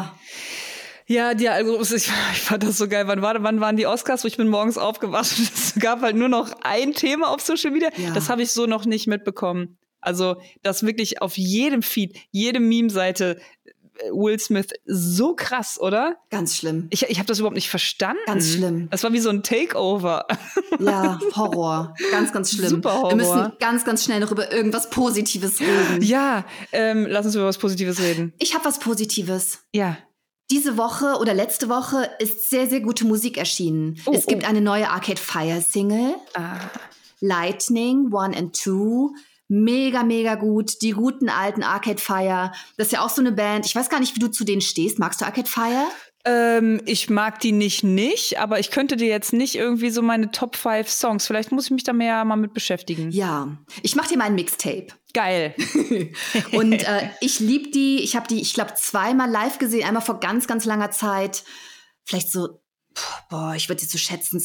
Speaker 1: Ja, ich fand das so geil. Wann waren die Oscars? Ich bin morgens aufgewacht und es gab halt nur noch ein Thema auf Social Media. Ja. Das habe ich so noch nicht mitbekommen. Also, das wirklich auf jedem Feed, jede Meme-Seite Will Smith, so krass, oder?
Speaker 2: Ganz schlimm.
Speaker 1: Ich habe das überhaupt nicht verstanden.
Speaker 2: Ganz schlimm.
Speaker 1: Das war wie so ein Takeover.
Speaker 2: Ja, Horror. Ganz, ganz schlimm.
Speaker 1: Super Horror.
Speaker 2: Wir müssen ganz, ganz schnell noch über irgendwas Positives reden.
Speaker 1: Ja, lass uns über was Positives reden.
Speaker 2: Ich habe was Positives.
Speaker 1: Ja.
Speaker 2: Diese Woche oder letzte Woche ist sehr, sehr gute Musik erschienen. Es gibt eine neue Arcade Fire Single. Lightning 1 and 2. Mega, mega gut. Die guten alten Arcade Fire. Das ist ja auch so eine Band. Ich weiß gar nicht, wie du zu denen stehst. Magst du Arcade Fire?
Speaker 1: Ich mag die nicht, aber ich könnte dir jetzt nicht irgendwie so meine Top 5 Songs. Vielleicht muss ich mich da mehr mal mit beschäftigen.
Speaker 2: Ja, ich mache dir mal ein Mixtape.
Speaker 1: Geil.
Speaker 2: Und ich liebe die. Ich habe die, ich glaube, zweimal live gesehen. Einmal vor ganz, ganz langer Zeit. Vielleicht so, ich würde jetzt so schätzen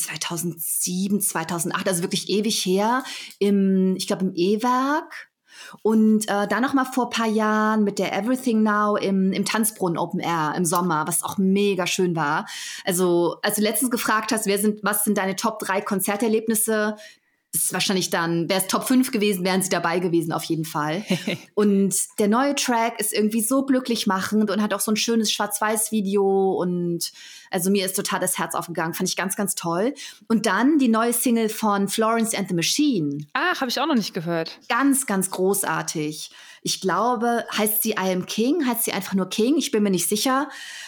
Speaker 2: 2007, 2008. Also wirklich ewig her. Ich glaube, im E-Werk. Und dann noch mal vor ein paar Jahren mit der Everything Now im Tanzbrunnen Open Air im Sommer, was auch mega schön war. Also, als du letztens gefragt hast, was sind deine Top 3 Konzerterlebnisse, das ist wahrscheinlich dann, wäre es Top 5 gewesen, wären sie dabei gewesen auf jeden Fall. Und der neue Track ist irgendwie so glücklich machend und hat auch so ein schönes Schwarz-Weiß-Video und also mir ist total das Herz aufgegangen, fand ich ganz, ganz toll. Und dann die neue Single von Florence and the Machine.
Speaker 1: Ach, habe ich auch noch nicht gehört.
Speaker 2: Ganz, ganz großartig. Ich glaube, heißt sie I Am King, heißt sie einfach nur King, ich bin mir nicht sicher,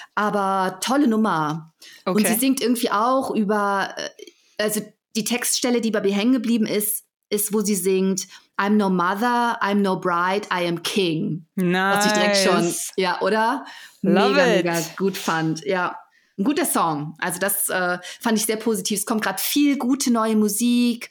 Speaker 2: aber tolle Nummer. Okay. Und sie singt irgendwie auch über, also die Textstelle, die bei mir hängen geblieben ist, wo sie singt, I'm no mother, I'm no bride, I am king.
Speaker 1: Nice.
Speaker 2: Was ich direkt schon, ja, oder?
Speaker 1: Love
Speaker 2: mega gut fand. Ja, ein guter Song. Also das fand ich sehr positiv. Es kommt gerade viel gute neue Musik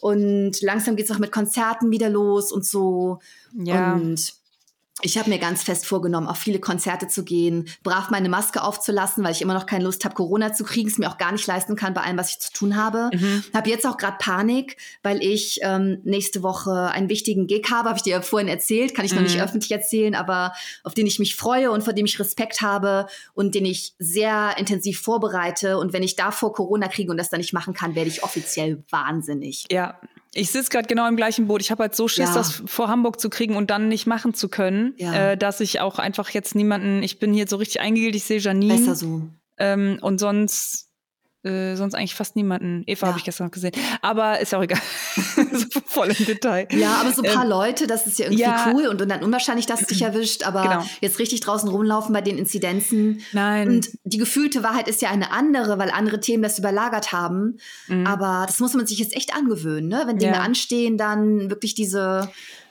Speaker 2: und langsam geht es auch mit Konzerten wieder los und so.
Speaker 1: Ja.
Speaker 2: Und ich habe mir ganz fest vorgenommen, auf viele Konzerte zu gehen, brav meine Maske aufzulassen, weil ich immer noch keine Lust habe, Corona zu kriegen, es mir auch gar nicht leisten kann bei allem, was ich zu tun habe. Habe jetzt auch gerade Panik, weil ich nächste Woche einen wichtigen Gig habe, habe ich dir ja vorhin erzählt, kann ich noch nicht öffentlich erzählen, aber auf den ich mich freue und vor dem ich Respekt habe und den ich sehr intensiv vorbereite. Und wenn ich davor Corona kriege und das dann nicht machen kann, werde ich offiziell wahnsinnig.
Speaker 1: Ja. Ich sitze gerade genau im gleichen Boot. Ich habe halt so Schiss, das vor Hamburg zu kriegen und dann nicht machen zu können, dass ich auch einfach jetzt niemanden, ich bin hier so richtig eingegilt, ich sehe Janine.
Speaker 2: Besser so.
Speaker 1: Und sonst eigentlich fast niemanden. Eva habe ich gestern noch gesehen. Aber ist ja auch egal. So voll im Detail.
Speaker 2: Ja, aber so ein paar Leute, das ist ja irgendwie cool und dann unwahrscheinlich, dass es dich erwischt. Aber jetzt richtig draußen rumlaufen bei den Inzidenzen.
Speaker 1: Nein.
Speaker 2: Und die gefühlte Wahrheit ist ja eine andere, weil andere Themen das überlagert haben. Aber das muss man sich jetzt echt angewöhnen, ne? Wenn Dinge anstehen, dann wirklich diese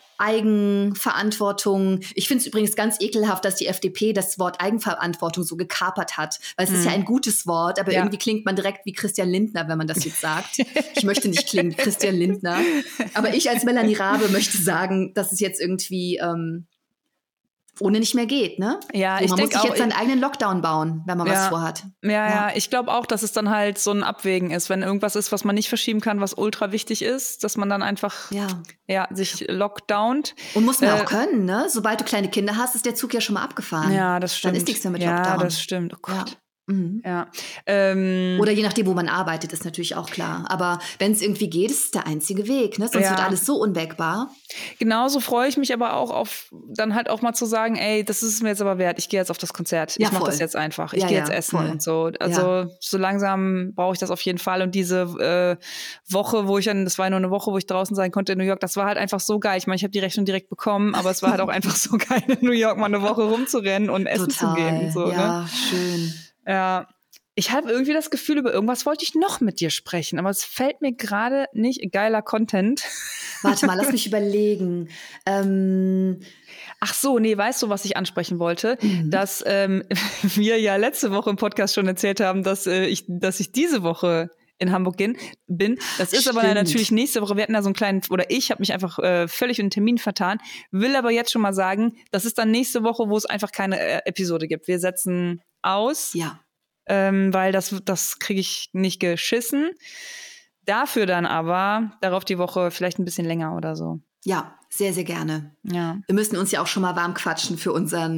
Speaker 2: Eigenverantwortung. Ich finde es übrigens ganz ekelhaft, dass die FDP das Wort Eigenverantwortung so gekapert hat. Weil es ist ja ein gutes Wort, aber irgendwie klingt man direkt wie Christian Lindner, wenn man das jetzt sagt. Ich möchte nicht klingen wie Christian Lindner. Aber ich als Melanie Rabe möchte sagen, dass es jetzt irgendwie ohne nicht mehr geht, ne?
Speaker 1: Ja,
Speaker 2: so,
Speaker 1: ich
Speaker 2: man muss
Speaker 1: denke
Speaker 2: sich
Speaker 1: auch,
Speaker 2: jetzt seinen eigenen Lockdown bauen, wenn man was vorhat.
Speaker 1: Ja, ich glaube auch, dass es dann halt so ein Abwägen ist, wenn irgendwas ist, was man nicht verschieben kann, was ultra wichtig ist, dass man dann einfach sich lockdownt.
Speaker 2: Und muss man auch können, ne? Sobald du kleine Kinder hast, ist der Zug ja schon mal abgefahren.
Speaker 1: Ja, das stimmt.
Speaker 2: Dann ist nichts mehr mit Lockdown.
Speaker 1: Ja, das stimmt. Oh Gott.
Speaker 2: Ja. Mhm.
Speaker 1: Ja.
Speaker 2: Oder je nachdem, wo man arbeitet, ist natürlich auch klar. Aber wenn es irgendwie geht, ist es der einzige Weg. Ne? Sonst wird alles so unwägbar.
Speaker 1: Genauso freue ich mich aber auch auf, dann halt auch mal zu sagen, ey, das ist es mir jetzt aber wert. Ich gehe jetzt auf das Konzert. Ich mache das jetzt einfach. Ich gehe jetzt essen und so. Also so langsam brauche ich das auf jeden Fall. Und diese Woche, das war nur eine Woche, wo ich draußen sein konnte in New York, das war halt einfach so geil. Ich meine, ich habe die Rechnung direkt bekommen, aber es war halt auch einfach so geil, in New York mal eine Woche rumzurennen und essen zu gehen. Und so,
Speaker 2: ja, schön.
Speaker 1: Ja, ich habe irgendwie das Gefühl, über irgendwas wollte ich noch mit dir sprechen, aber es fällt mir gerade nicht. Geiler Content.
Speaker 2: Warte mal, lass mich überlegen.
Speaker 1: Ach so, nee, weißt du, was ich ansprechen wollte? Dass wir ja letzte Woche im Podcast schon erzählt haben, dass ich diese Woche in Hamburg bin. Das ist aber natürlich nächste Woche. Wir hatten da so einen kleinen, oder ich habe mich einfach völlig in den Termin vertan. Will aber jetzt schon mal sagen, das ist dann nächste Woche, wo es einfach keine Episode gibt. Wir setzen aus.
Speaker 2: Ja.
Speaker 1: Weil das kriege ich nicht geschissen. Dafür dann aber darauf die Woche vielleicht ein bisschen länger oder so.
Speaker 2: Ja, sehr, sehr gerne.
Speaker 1: Ja.
Speaker 2: Wir müssen uns ja auch schon mal warm quatschen für unser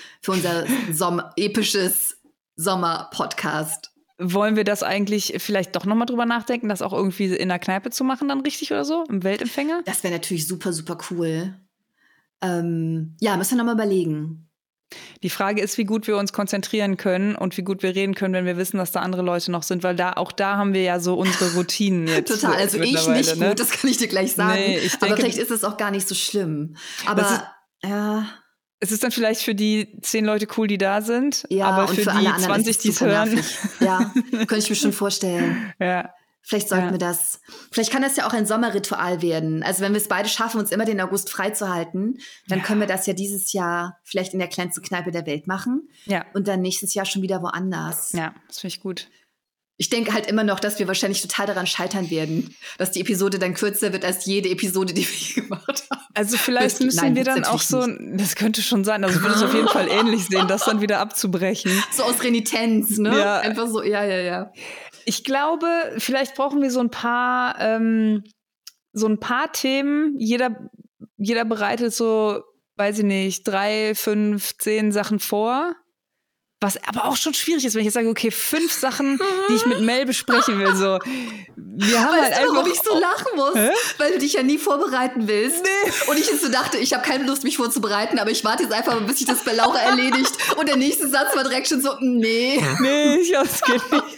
Speaker 2: episches Sommer-Podcast.
Speaker 1: Wollen wir das eigentlich vielleicht doch nochmal drüber nachdenken, das auch irgendwie in der Kneipe zu machen dann richtig oder so? Im Weltempfänger?
Speaker 2: Das wäre natürlich super, super cool. Müssen wir nochmal überlegen.
Speaker 1: Die Frage ist, wie gut wir uns konzentrieren können und wie gut wir reden können, wenn wir wissen, dass da andere Leute noch sind, weil auch da haben wir ja so unsere Routinen jetzt.
Speaker 2: Total, also ich nicht gut, das kann ich dir gleich sagen.
Speaker 1: Nee,
Speaker 2: aber vielleicht ist es auch gar nicht so schlimm. Aber
Speaker 1: es ist dann vielleicht für die 10 Leute cool, die da sind, aber für die
Speaker 2: alle
Speaker 1: 20, die es hören.
Speaker 2: Nervig. Ja, könnte ich mir schon vorstellen.
Speaker 1: Ja.
Speaker 2: Vielleicht sollten wir das. Vielleicht kann das ja auch ein Sommerritual werden. Also wenn wir es beide schaffen, uns immer den August freizuhalten, dann können wir das ja dieses Jahr vielleicht in der kleinsten Kneipe der Welt machen. Ja. Und dann nächstes Jahr schon wieder woanders.
Speaker 1: Ja, das finde ich gut.
Speaker 2: Ich denke halt immer noch, dass wir wahrscheinlich total daran scheitern werden, dass die Episode dann kürzer wird als jede Episode, die wir je gemacht haben.
Speaker 1: Also vielleicht müssen wir dann auch so, das könnte schon sein, also ich würde es auf jeden Fall ähnlich sehen, das dann wieder abzubrechen.
Speaker 2: So aus Renitenz, ne?
Speaker 1: Ja.
Speaker 2: Einfach so, ja.
Speaker 1: Ich glaube, vielleicht brauchen wir so ein paar Themen. Jeder bereitet so, weiß ich nicht, 3, 5, 10 Sachen vor. Was aber auch schon schwierig ist, wenn ich jetzt sage, okay, 5 Sachen, die ich mit Mel besprechen will. So, wir haben
Speaker 2: weißt du, warum ich so lachen muss? Weil du dich ja nie vorbereiten willst. Nee. Und ich jetzt so dachte, ich habe keine Lust, mich vorzubereiten, aber ich warte jetzt einfach mal, bis sich das bei Laura erledigt. Und der nächste Satz war direkt schon so, nee.
Speaker 1: Nee, ich glaube, es geht nicht.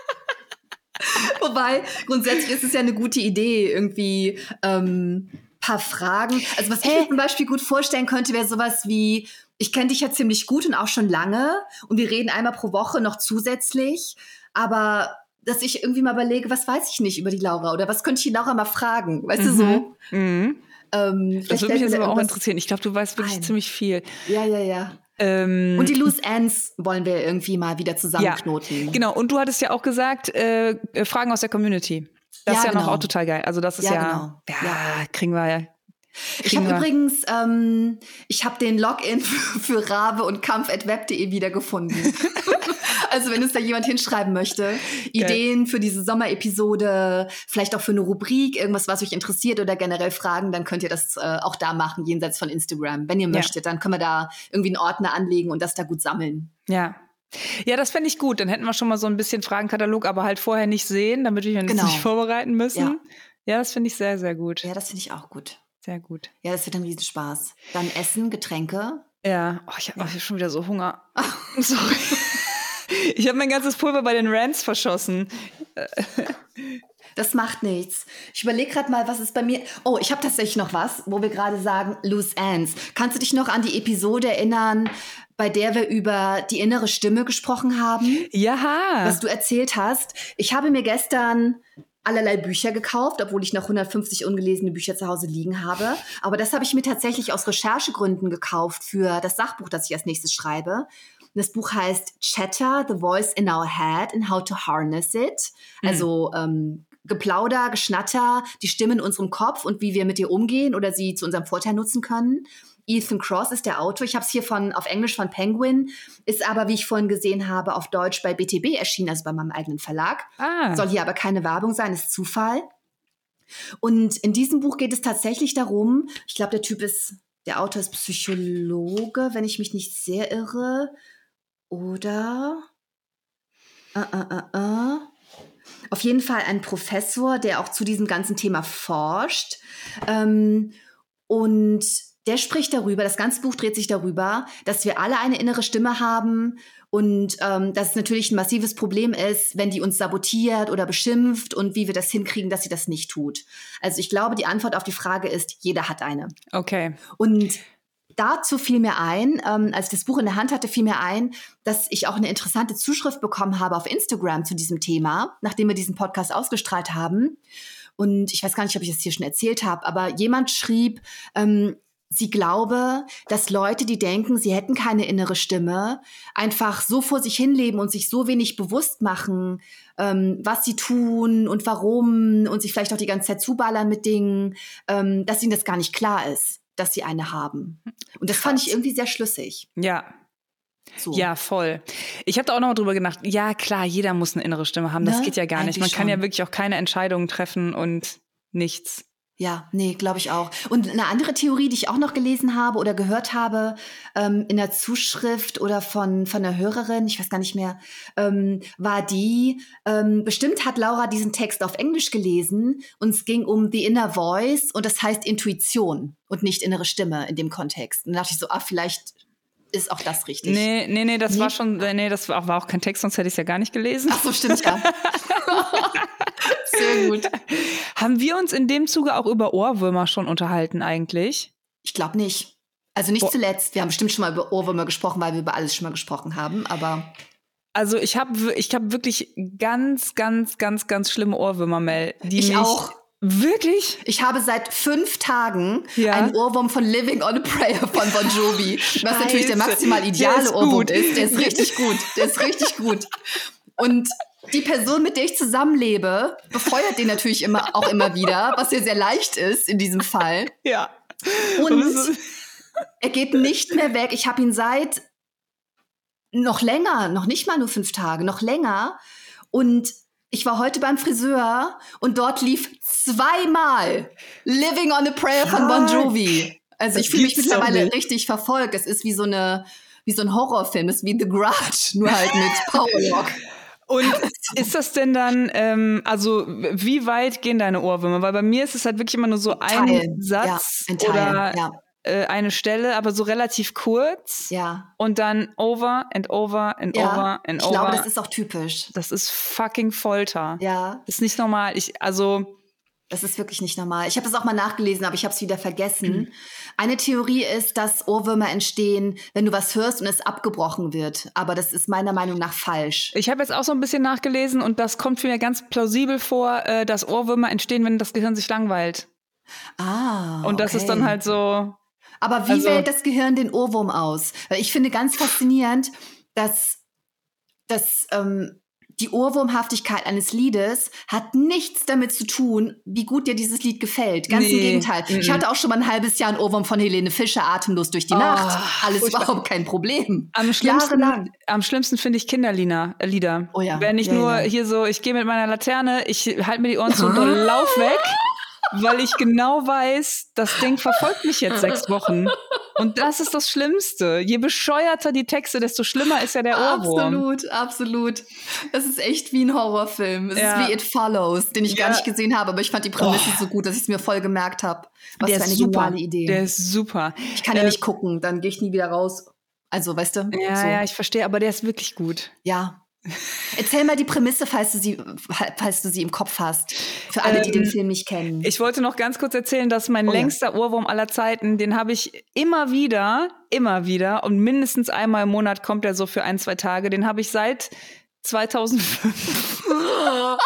Speaker 2: Wobei, grundsätzlich ist es ja eine gute Idee, irgendwie paar Fragen. Also was ich mir zum Beispiel gut vorstellen könnte, wäre sowas wie, ich kenne dich ja ziemlich gut und auch schon lange und wir reden einmal pro Woche noch zusätzlich, aber dass ich irgendwie mal überlege, was weiß ich nicht über die Laura oder was könnte ich die Laura mal fragen, weißt du so?
Speaker 1: Mhm. Das würde mich jetzt aber auch interessieren. Ich glaube, du weißt wirklich ziemlich viel.
Speaker 2: Ja. Und die Loose Ends wollen wir irgendwie mal wieder zusammenknoten.
Speaker 1: Ja, genau. Und du hattest ja auch gesagt, Fragen aus der Community. Das ist ja noch auch total geil. Also das ist kriegen wir ja.
Speaker 2: Ich habe übrigens, ich habe den Login für Rabe und Kampf@web.de wiedergefunden. Also wenn es da jemand hinschreiben möchte, Ideen für diese Sommerepisode, vielleicht auch für eine Rubrik, irgendwas, was euch interessiert oder generell Fragen, dann könnt ihr das auch da machen, jenseits von Instagram. Wenn ihr möchtet, dann können wir da irgendwie einen Ordner anlegen und das da gut sammeln.
Speaker 1: Ja, das fände ich gut. Dann hätten wir schon mal so ein bisschen Fragenkatalog, aber halt vorher nicht sehen, damit wir uns nicht vorbereiten müssen. Ja, das finde ich sehr, sehr gut.
Speaker 2: Ja, das finde ich auch gut.
Speaker 1: Sehr gut.
Speaker 2: Ja, das wird ein Riesenspaß. Dann Essen, Getränke.
Speaker 1: Ja, ich habe schon wieder so Hunger. Sorry. Ich habe mein ganzes Pulver bei den Rants verschossen.
Speaker 2: Das macht nichts. Ich überlege gerade mal, was ist bei mir... Oh, ich habe tatsächlich noch was, wo wir gerade sagen, Loose Ends. Kannst du dich noch an die Episode erinnern, bei der wir über die innere Stimme gesprochen haben?
Speaker 1: Ja.
Speaker 2: Was du erzählt hast. Ich habe mir gestern allerlei Bücher gekauft, obwohl ich noch 150 ungelesene Bücher zu Hause liegen habe. Aber das habe ich mir tatsächlich aus Recherchegründen gekauft für das Sachbuch, das ich als nächstes schreibe. Das Buch heißt Chatter, The Voice in Our Head and How to Harness It. Also Geplauder, Geschnatter, die Stimme in unserem Kopf und wie wir mit ihr umgehen oder sie zu unserem Vorteil nutzen können. Ethan Cross ist der Autor. Ich habe es hier auf Englisch von Penguin, ist aber, wie ich vorhin gesehen habe, auf Deutsch bei BTB erschienen, also bei meinem eigenen Verlag. Soll hier aber keine Werbung sein, ist Zufall. Und in diesem Buch geht es tatsächlich darum, ich glaube, der Autor ist Psychologe, wenn ich mich nicht sehr irre. Oder auf jeden Fall ein Professor, der auch zu diesem ganzen Thema forscht. Und der spricht darüber, das ganze Buch dreht sich darüber, dass wir alle eine innere Stimme haben und dass es natürlich ein massives Problem ist, wenn die uns sabotiert oder beschimpft und wie wir das hinkriegen, dass sie das nicht tut. Also ich glaube, die Antwort auf die Frage ist, jeder hat eine.
Speaker 1: Okay.
Speaker 2: Und dazu fiel mir ein, als ich das Buch in der Hand hatte, fiel mir ein, dass ich auch eine interessante Zuschrift bekommen habe auf Instagram zu diesem Thema, nachdem wir diesen Podcast ausgestrahlt haben. Und ich weiß gar nicht, ob ich das hier schon erzählt habe, aber jemand schrieb, sie glaube, dass Leute, die denken, sie hätten keine innere Stimme, einfach so vor sich hinleben und sich so wenig bewusst machen, was sie tun und warum und sich vielleicht auch die ganze Zeit zuballern mit Dingen, dass ihnen das gar nicht klar ist, dass sie eine haben. Und das fand ich irgendwie sehr schlüssig.
Speaker 1: Ja.
Speaker 2: So.
Speaker 1: Ja, voll. Ich habe da auch noch drüber gedacht, ja klar, jeder muss eine innere Stimme haben, das geht ja gar nicht. Man kann ja wirklich auch keine Entscheidungen treffen und nichts.
Speaker 2: Ja, nee, glaube ich auch. Und eine andere Theorie, die ich auch noch gelesen habe oder gehört habe, in der Zuschrift oder von einer Hörerin, ich weiß gar nicht mehr, war die, bestimmt hat Laura diesen Text auf Englisch gelesen und es ging um the inner voice und das heißt Intuition und nicht innere Stimme in dem Kontext. Und da dachte ich so, vielleicht ist auch das richtig.
Speaker 1: Nee, das war schon, das war auch kein Text, sonst hätte ich es ja gar nicht gelesen.
Speaker 2: Ach so, stimmt ja. Sehr gut.
Speaker 1: Haben wir uns in dem Zuge auch über Ohrwürmer schon unterhalten eigentlich?
Speaker 2: Ich glaube nicht. Also nicht zuletzt. Wir haben bestimmt schon mal über Ohrwürmer gesprochen, weil wir über alles schon mal gesprochen haben, aber...
Speaker 1: Also ich hab wirklich ganz, ganz, ganz, ganz schlimme Ohrwürmer, Mel.
Speaker 2: Ich auch.
Speaker 1: Wirklich?
Speaker 2: Ich habe seit 5 Tagen einen Ohrwurm von Living on a Prayer von Bon Jovi, was natürlich der maximal ideale Ohrwurm ist. Der ist richtig gut. Der ist richtig gut. Und die Person, mit der ich zusammenlebe, befeuert den natürlich auch immer wieder, was ja sehr leicht ist in diesem Fall.
Speaker 1: Ja.
Speaker 2: Und er geht nicht mehr weg. Ich habe ihn seit noch länger, noch nicht mal nur 5 Tage, noch länger. Und ich war heute beim Friseur und dort lief 2-mal Living on a Prayer von Bon Jovi. Also ich fühle mich mittlerweile richtig verfolgt. Es ist wie so ein Horrorfilm, es ist wie The Grudge, nur halt mit Powerlock.
Speaker 1: Und ist das denn dann, also wie weit gehen deine Ohrwürmer? Weil bei mir ist es halt wirklich immer nur so ein Satz oder eine Stelle, aber so relativ kurz. Ja. Und dann over and over and over and over.
Speaker 2: Ich glaube, das ist auch typisch.
Speaker 1: Das ist fucking Folter.
Speaker 2: Ja.
Speaker 1: Das ist nicht normal.
Speaker 2: Das ist wirklich nicht normal. Ich habe das auch mal nachgelesen, aber ich habe es wieder vergessen. Eine Theorie ist, dass Ohrwürmer entstehen, wenn du was hörst und es abgebrochen wird. Aber das ist meiner Meinung nach falsch.
Speaker 1: Ich habe jetzt auch so ein bisschen nachgelesen und das kommt für mich ganz plausibel vor, dass Ohrwürmer entstehen, wenn das Gehirn sich langweilt.
Speaker 2: Ah,
Speaker 1: und das ist dann halt so...
Speaker 2: Aber wie wählt das Gehirn den Ohrwurm aus? Weil ich finde ganz faszinierend, dass die Ohrwurmhaftigkeit eines Liedes hat nichts damit zu tun, wie gut dir dieses Lied gefällt. Ganz im Gegenteil. Ich hatte auch schon mal ein halbes Jahr einen Ohrwurm von Helene Fischer, Atemlos durch die Nacht. Alles überhaupt kein Problem.
Speaker 1: Am schlimmsten finde ich Kinderlieder.
Speaker 2: Oh ja.
Speaker 1: Wenn ich hier so, ich gehe mit meiner Laterne, ich halte mir die Ohren zu und lauf weg. Weil ich genau weiß, das Ding verfolgt mich jetzt 6 Wochen. Und das ist das Schlimmste. Je bescheuerter die Texte, desto schlimmer ist ja der Ohrwurm.
Speaker 2: Absolut. Das ist echt wie ein Horrorfilm. Es ist wie It Follows, den ich gar nicht gesehen habe, aber ich fand die Prämisse so gut, dass ich es mir voll gemerkt habe. Was für eine geniale Idee.
Speaker 1: Der ist super.
Speaker 2: Ich kann ja nicht gucken, dann gehe ich nie wieder raus. Also, weißt du?
Speaker 1: Ja, ich verstehe, aber der ist wirklich gut.
Speaker 2: Ja. Erzähl mal die Prämisse, falls du sie im Kopf hast. Für alle, die den Film nicht kennen.
Speaker 1: Ich wollte noch ganz kurz erzählen, dass mein längster Ohrwurm aller Zeiten, den habe ich immer wieder und mindestens einmal im Monat kommt er so für 1-2 Tage. Den habe ich seit 2005.
Speaker 2: Was?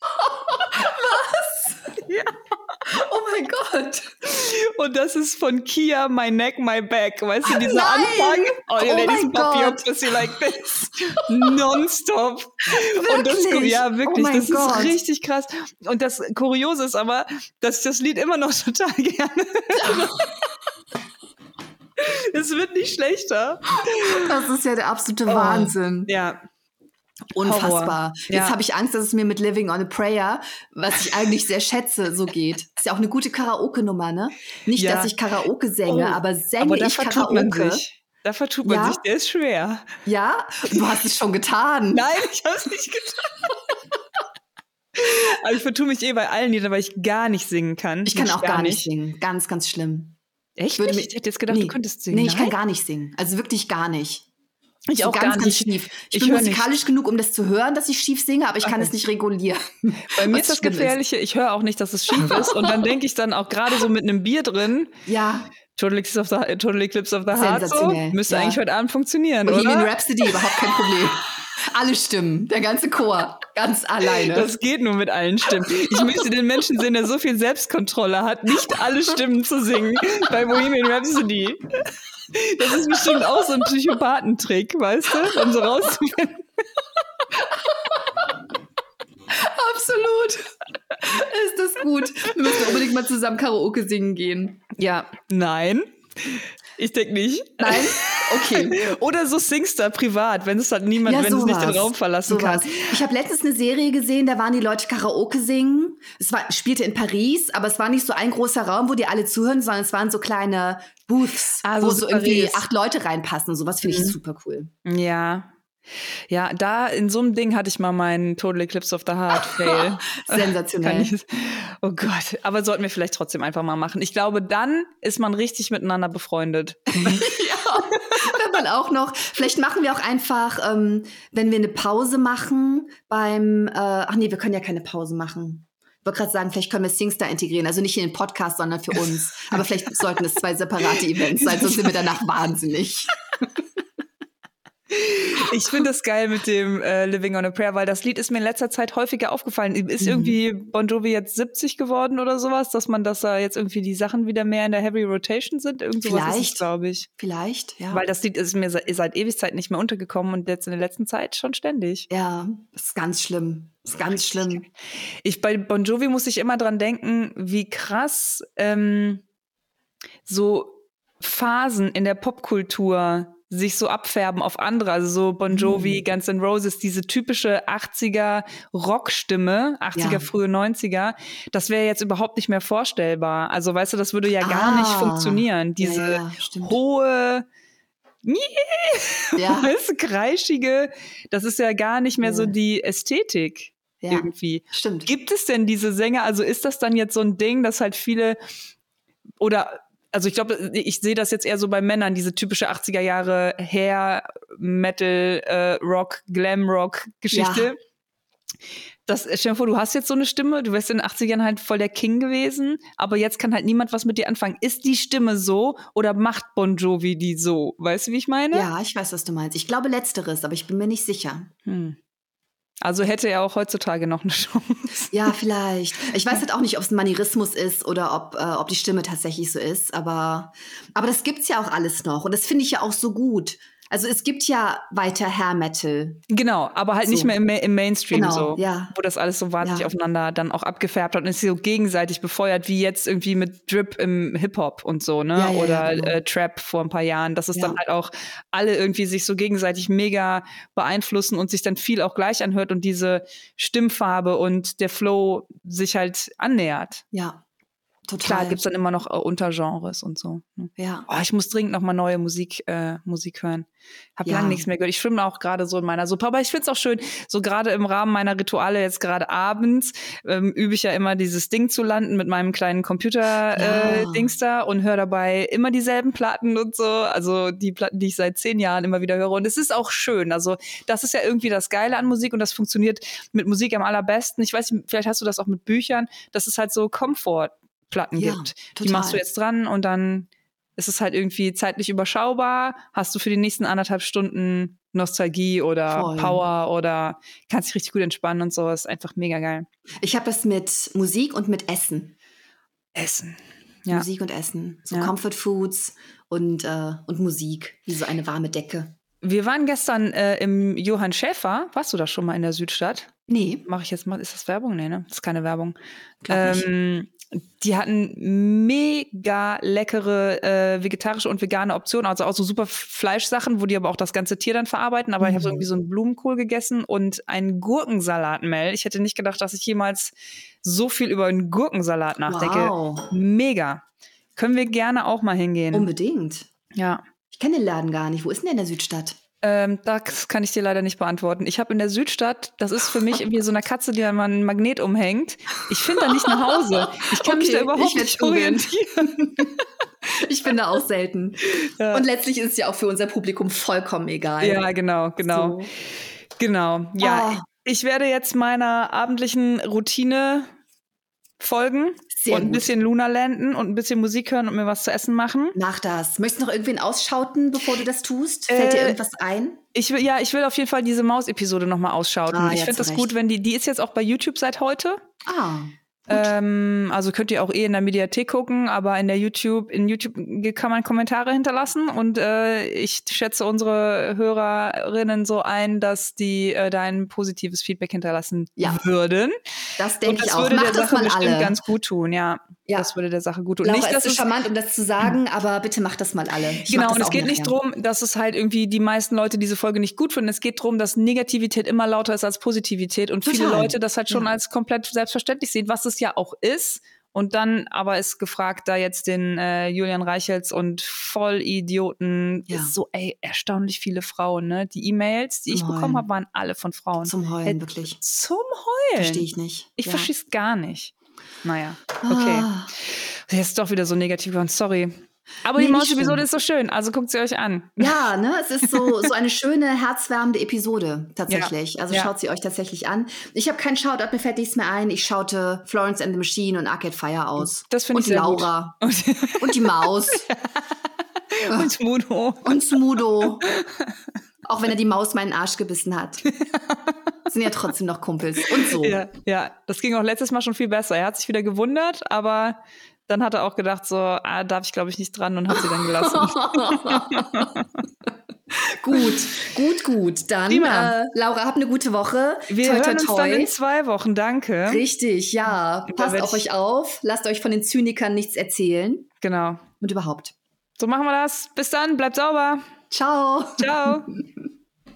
Speaker 2: Ja. Oh mein Gott.
Speaker 1: Und das ist von Kia, My Neck, My Back. Weißt du, dieser Anfang? Oh, you ladies pop your pussy like this. Nonstop.
Speaker 2: Wirklich?
Speaker 1: Und das, wirklich. Das
Speaker 2: Gott.
Speaker 1: ist richtig krass. Und das Kuriose ist aber, dass ich das Lied immer noch total gerne höre. Es wird nicht schlechter.
Speaker 2: Das ist ja der absolute Wahnsinn.
Speaker 1: Ja.
Speaker 2: Unfassbar.
Speaker 1: Ja.
Speaker 2: Jetzt habe ich Angst, dass es mir mit Living on a Prayer, was ich eigentlich sehr schätze, so geht. Ist ja auch eine gute Karaoke-Nummer, ne? Nicht, dass ich Karaoke singe, aber singe ich Karaoke.
Speaker 1: Da vertut man sich, der ist schwer.
Speaker 2: Ja? Du hast es schon getan.
Speaker 1: Nein, ich habe es nicht getan. Aber ich vertue mich bei allen Liedern, weil ich gar nicht singen kann.
Speaker 2: Ich kann auch gar nicht singen. Ganz, ganz schlimm.
Speaker 1: Echt? Ich hätte jetzt gedacht, du könntest singen.
Speaker 2: Nee, ich kann gar nicht singen. Also wirklich gar nicht.
Speaker 1: Ich
Speaker 2: so
Speaker 1: auch
Speaker 2: ganz,
Speaker 1: gar nicht.
Speaker 2: Ganz schief. Ich bin musikalisch genug, um das zu hören, dass ich schief singe, aber ich kann es nicht regulieren.
Speaker 1: Bei mir ist das Gefährliche, ich höre auch nicht, dass es schief ist. Und dann denke ich dann auch gerade so mit einem Bier drin.
Speaker 2: Ja.
Speaker 1: Total Eclipse of the Heart. So, müsste eigentlich heute Abend funktionieren, oder?
Speaker 2: Bohemian Rhapsody, überhaupt kein Problem. Alle Stimmen, der ganze Chor, ganz alleine.
Speaker 1: Das geht nur mit allen Stimmen. Ich möchte den Menschen sehen, der so viel Selbstkontrolle hat, nicht alle Stimmen zu singen bei Bohemian Rhapsody. Das ist bestimmt auch so ein Psychopathentrick, weißt du? Um so rauszufinden.
Speaker 2: Absolut. Ist das gut. Wir müssen unbedingt mal zusammen Karaoke singen gehen.
Speaker 1: Ja, nein. Ich denke nicht.
Speaker 2: Nein? Okay.
Speaker 1: Oder so Singstar privat, wenn es halt niemand, wenn es nicht den Raum verlassen kann.
Speaker 2: Ich habe letztens eine Serie gesehen, da waren die Leute Karaoke singen. Spielte in Paris, aber es war nicht so ein großer Raum, wo die alle zuhören, sondern es waren so kleine Booths, wo so irgendwie 8 Leute reinpassen. Sowas finde ich super cool.
Speaker 1: Ja. Ja, da in so einem Ding hatte ich mal meinen Total Eclipse of the Heart Fail.
Speaker 2: Sensationell.
Speaker 1: Oh Gott, aber sollten wir vielleicht trotzdem einfach mal machen. Ich glaube, dann ist man richtig miteinander befreundet.
Speaker 2: Ja, wenn man auch noch, vielleicht machen wir auch einfach, wenn wir eine Pause machen beim, wir können ja keine Pause machen. Ich wollte gerade sagen, vielleicht können wir Singstar integrieren, also nicht in den Podcast, sondern für uns. Aber vielleicht sollten es 2 separate Events sein, sonst sind wir danach wahnsinnig.
Speaker 1: Ich finde das geil mit dem Living on a Prayer, weil das Lied ist mir in letzter Zeit häufiger aufgefallen. Ist irgendwie Bon Jovi jetzt 70 geworden oder sowas, dass da jetzt irgendwie die Sachen wieder mehr in der Heavy Rotation sind? Irgend sowas ist es, glaube ich.
Speaker 2: Vielleicht, ja.
Speaker 1: Weil das Lied ist mir seit Ewigkeit nicht mehr untergekommen und jetzt in der letzten Zeit schon ständig.
Speaker 2: Ja, das ist ganz schlimm. Das ist ganz schlimm.
Speaker 1: Bei Bon Jovi muss ich immer dran denken, wie krass so Phasen in der Popkultur sich so abfärben auf andere, also so Bon Jovi, Guns N' Roses, diese typische 80er Rockstimme, 80er, frühe 90er, das wäre jetzt überhaupt nicht mehr vorstellbar. Also weißt du, das würde ja gar nicht funktionieren. Diese hohe, weißt du, kreischige, das ist ja gar nicht mehr so die Ästhetik irgendwie.
Speaker 2: Stimmt.
Speaker 1: Gibt es denn diese Sänger, also ist das dann jetzt so ein Ding, dass halt viele also ich glaube, ich sehe das jetzt eher so bei Männern, diese typische 80er Jahre Hair, Metal, Rock, Glam-Rock-Geschichte. Ja. Stell dir vor, du hast jetzt so eine Stimme, du wärst in den 80ern halt voll der King gewesen, aber jetzt kann halt niemand was mit dir anfangen. Ist die Stimme so oder macht Bon Jovi die so? Weißt du, wie ich meine?
Speaker 2: Ja, ich weiß, was du meinst. Ich glaube Letzteres, aber ich bin mir nicht sicher.
Speaker 1: Also hätte er auch heutzutage noch eine Chance.
Speaker 2: Ja, vielleicht. Ich weiß halt auch nicht, ob es ein Manierismus ist oder ob die Stimme tatsächlich so ist. Aber das gibt's ja auch alles noch. Und das finde ich ja auch so gut. Also es gibt ja weiter Hair Metal.
Speaker 1: Genau, aber halt nicht mehr im Mainstream wo das alles so wahnsinnig aufeinander dann auch abgefärbt hat und ist so gegenseitig befeuert, wie jetzt irgendwie mit Drip im Hip-Hop und so, ne? Oder Trap vor ein paar Jahren, dass es dann halt auch alle irgendwie sich so gegenseitig mega beeinflussen und sich dann viel auch gleich anhört und diese Stimmfarbe und der Flow sich halt annähert.
Speaker 2: Ja. Total.
Speaker 1: Klar, gibt's dann immer noch Untergenres und so. Ne?
Speaker 2: Ja.
Speaker 1: Oh, ich muss dringend noch mal neue Musik hören. Hab lange nichts mehr gehört. Ich schwimme auch gerade so in meiner Suppe. Aber ich find's auch schön, so gerade im Rahmen meiner Rituale, jetzt gerade abends, übe ich ja immer dieses Ding zu landen mit meinem kleinen Computer-Dings da und höre dabei immer dieselben Platten und so. Also die Platten, die ich seit 10 Jahren immer wieder höre. Und es ist auch schön. Also das ist ja irgendwie das Geile an Musik und das funktioniert mit Musik am allerbesten. Ich weiß nicht, vielleicht hast du das auch mit Büchern, dass es halt so Komfortplatten gibt. Total. Die machst du jetzt dran und dann ist es halt irgendwie zeitlich überschaubar. Hast du für die nächsten 1,5 Stunden Nostalgie oder Power oder kannst dich richtig gut entspannen und so. Ist einfach mega geil.
Speaker 2: Ich habe das mit Musik und mit Essen.
Speaker 1: Ja.
Speaker 2: Musik und Essen. So Comfort Foods und Musik. Wie so eine warme Decke.
Speaker 1: Wir waren gestern im Johann Schäfer. Warst du da schon mal in der Südstadt?
Speaker 2: Nee.
Speaker 1: Mache ich jetzt mal. Ist das Werbung? Nee, ne? Das ist keine Werbung. Die hatten mega leckere vegetarische und vegane Optionen, also auch so super Fleischsachen, wo die aber auch das ganze Tier dann verarbeiten. Aber ich habe so irgendwie so einen Blumenkohl gegessen und einen Gurkensalat, Mel. Ich hätte nicht gedacht, dass ich jemals so viel über einen Gurkensalat nachdenke.
Speaker 2: Wow.
Speaker 1: Mega. Können wir gerne auch mal hingehen.
Speaker 2: Unbedingt.
Speaker 1: Ja.
Speaker 2: Ich kenne den Laden gar nicht. Wo ist denn der in der Südstadt?
Speaker 1: Das kann ich dir leider nicht beantworten. Ich habe in der Südstadt, das ist für mich irgendwie so eine Katze, die an einen Magnet umhängt. Ich finde da nicht nach Hause. Ich kann mich da überhaupt nicht orientieren.
Speaker 2: Ich bin da auch selten. Ja. Und letztlich ist es ja auch für unser Publikum vollkommen egal.
Speaker 1: Ja, genau. So. Genau. Ja, Ich werde jetzt meiner abendlichen Routine folgen. Sehr und ein bisschen Luna landen und ein bisschen Musik hören und mir was zu essen machen.
Speaker 2: Mach das. Möchtest du noch irgendwen ausschauten, bevor du das tust? Fällt dir irgendwas ein?
Speaker 1: Ich will auf jeden Fall diese Maus-Episode nochmal ausschauten. Ich finde das gut, wenn die ist jetzt auch bei YouTube seit heute. Also könnt ihr auch in der Mediathek gucken, aber in YouTube kann man Kommentare hinterlassen und ich schätze unsere Hörerinnen so ein, dass die da ein positives Feedback hinterlassen würden.
Speaker 2: Das denke ich auch.
Speaker 1: Das würde
Speaker 2: Macht
Speaker 1: der
Speaker 2: das
Speaker 1: Sache
Speaker 2: mal
Speaker 1: bestimmt
Speaker 2: alle.
Speaker 1: ganz gut tun, ja. Das würde der Sache gut tun.
Speaker 2: Laura,
Speaker 1: nicht, dass
Speaker 2: ist so charmant, um das zu sagen, aber bitte macht das mal alle.
Speaker 1: Genau, und es geht nicht darum, dass es halt irgendwie die meisten Leute diese Folge nicht gut finden. Es geht darum, dass Negativität immer lauter ist als Positivität und viele Leute das halt schon als komplett selbstverständlich sehen, was es ja auch ist. Und dann aber ist gefragt, da jetzt den Julian Reichels und Vollidioten, ist so, erstaunlich viele Frauen, ne? Die E-Mails, die ich bekommen habe, waren alle von Frauen.
Speaker 2: Zum Heulen, wirklich.
Speaker 1: Zum Heulen?
Speaker 2: Verstehe ich nicht.
Speaker 1: Ich verstehe es gar nicht. Naja, okay. Jetzt ist doch wieder so negativ geworden, sorry. Aber die Maus-Episode ist so schön, also guckt sie euch an.
Speaker 2: Ja, ne, es ist so eine schöne, herzwärmende Episode tatsächlich. Also schaut sie euch tatsächlich an. Ich habe keinen Shoutout, mir fällt nichts mehr ein. Ich schaute Florence and the Machine und Arcade Fire aus.
Speaker 1: Das finde ich sehr
Speaker 2: Laura. Gut. Und die Maus.
Speaker 1: Und Smudo.
Speaker 2: Und Smudo. Auch wenn er die Maus meinen Arsch gebissen hat. Sind ja trotzdem noch Kumpels. Und so.
Speaker 1: Ja, das ging auch letztes Mal schon viel besser. Er hat sich wieder gewundert, aber dann hat er auch gedacht, so, darf ich glaube ich nicht dran und hat sie dann gelassen.
Speaker 2: Gut. Dann, Laura, habt eine gute Woche.
Speaker 1: Wir hören uns dann in 2 Wochen, danke.
Speaker 2: Richtig, ja. Passt auf euch auf. Lasst euch von den Zynikern nichts erzählen.
Speaker 1: Genau.
Speaker 2: Und überhaupt.
Speaker 1: So machen wir das. Bis dann, bleibt sauber.
Speaker 2: Ciao.
Speaker 1: Ciao.